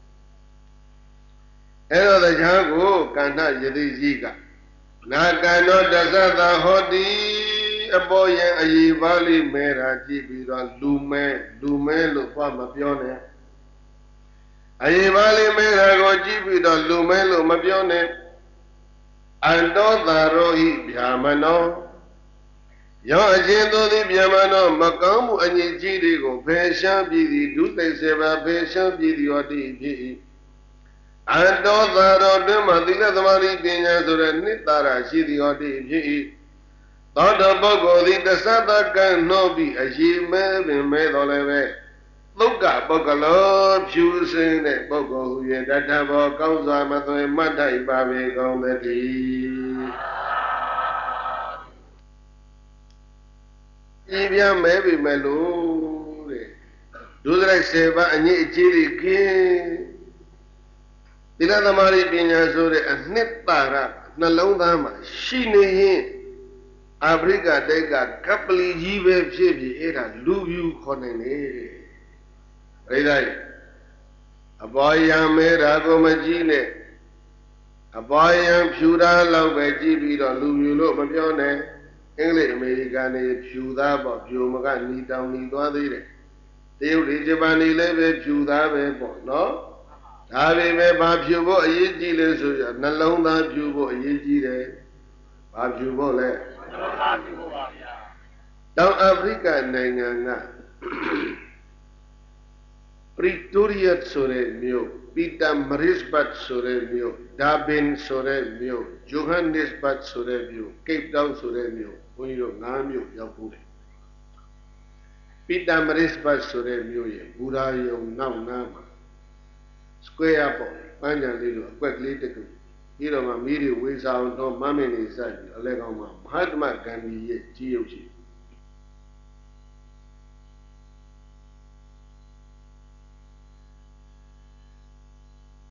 အဲ့တော့တရားကိုကန္နယတိကြီးကနာကံတော်တသတာဟောတိအပေါ်ယံအယီပါဠိမဲတာကြည့်ပြီးတော့လူမဲလို့ဘာမပြောနဲ့အယီပါဠိမဲတာကိုကြည့်ပြီးတော့လူမဲလို့မပြောနဲ့အန္တောသာရောဟိဗျာမနောယောအရှင်သူသည်ဗျာမနောမကောင်းမှုအငြိကြီးတွေကိုဖယ်ရှားပြီးသည်ဒုသိစေပါဖယ်ရှားပြီးသည်ဟောတိဖြစ်၏အန္တောသာရောတွင်မှသီလသမာဓိပညာဆိုတဲ့နိတ္တရာရှိသည်ဟောတိဖြစ်၏သောတပုဂ္ဂိုလ်သည်တသတ္တကံနှောပြီးအရှိမဲပင်မဲတော်လည်းပဲသုက္ကပုဂ္ဂလောဖြူစင်းတဲ့ပုဂ္ဂိုလ်ဟူ၍တထဘောကောင်းစွာမသွေမှတ်ထိုက်ပါပေကုန်သတည်းဤပြန်မဲပြီမဲ့လို့တဲ့ဒုစရိုက်7ပါးအငြိအကျေးတွေကင်းသီလသမာဓိပညာဆိုတဲ့အနှစ်သာရနှလုံးသားမှာရှိနေရင်အာဖရိကတိုက်ကကပလီကြီးပဲဖြစ်ပြီးအဲ့ဒါလူပြူခေါ်နေလေပြိဿကြီးအပေါ်ယံမဲတာကိုမကြည့်နဲ့အပေါ်ယံဖြူတာလောက်ပဲကြည့်ပြီးတော့လူပြူလို့မပြောနဲ့အင်္ဂလိပ်အမေရိကန်တွေဖြူသားပေါ့ဖြူမကနီတောင်နီသွားသေးတယ်တရုတ်တွေဂျပန်တွေလည်းပဲဖြူသားပဲပေါ့နော်ဒါပေမဲ့ဘာဖြူဖို့အရေးကြီးလဲဆိုရနှလုံးသားဖြူဖို့အရေးကြီးတယ်ဘာဖြူဖို့လဲတောင်အာဖရိကနိုင်ငံကပရီတိုရီယာဆိုတဲ့မြို့ပီတာမရစ်ဘတ်ဆိုတဲ့မြို့ဒါဘင်ဆိုတဲ့မြို့ဂျိုဟန်နစ်ဘတ်ဆိုတဲ့မြို့ကိပ်တောင်ဆိုတဲ့မြို့ဘုန်းကြီးတို့9မြို့ရောက်ဖို့တယ်ပီတာမရစ်ဘတ်ဆိုတဲ့မြို့ရဲ့ဘူရာယုံနောက်နားမှာစကွဲရပေါ့ပန်းကြံလေးလိုအကွက်ကလေးတစ်ခုပြီးတော့မှမိတွေဝေဆောင်တော့မမင်းနေစိုက်ပြီးအလဲကောင်မှာမဟာတမဂန္ဒီရဲ့ကြီးရုပ်ရှိ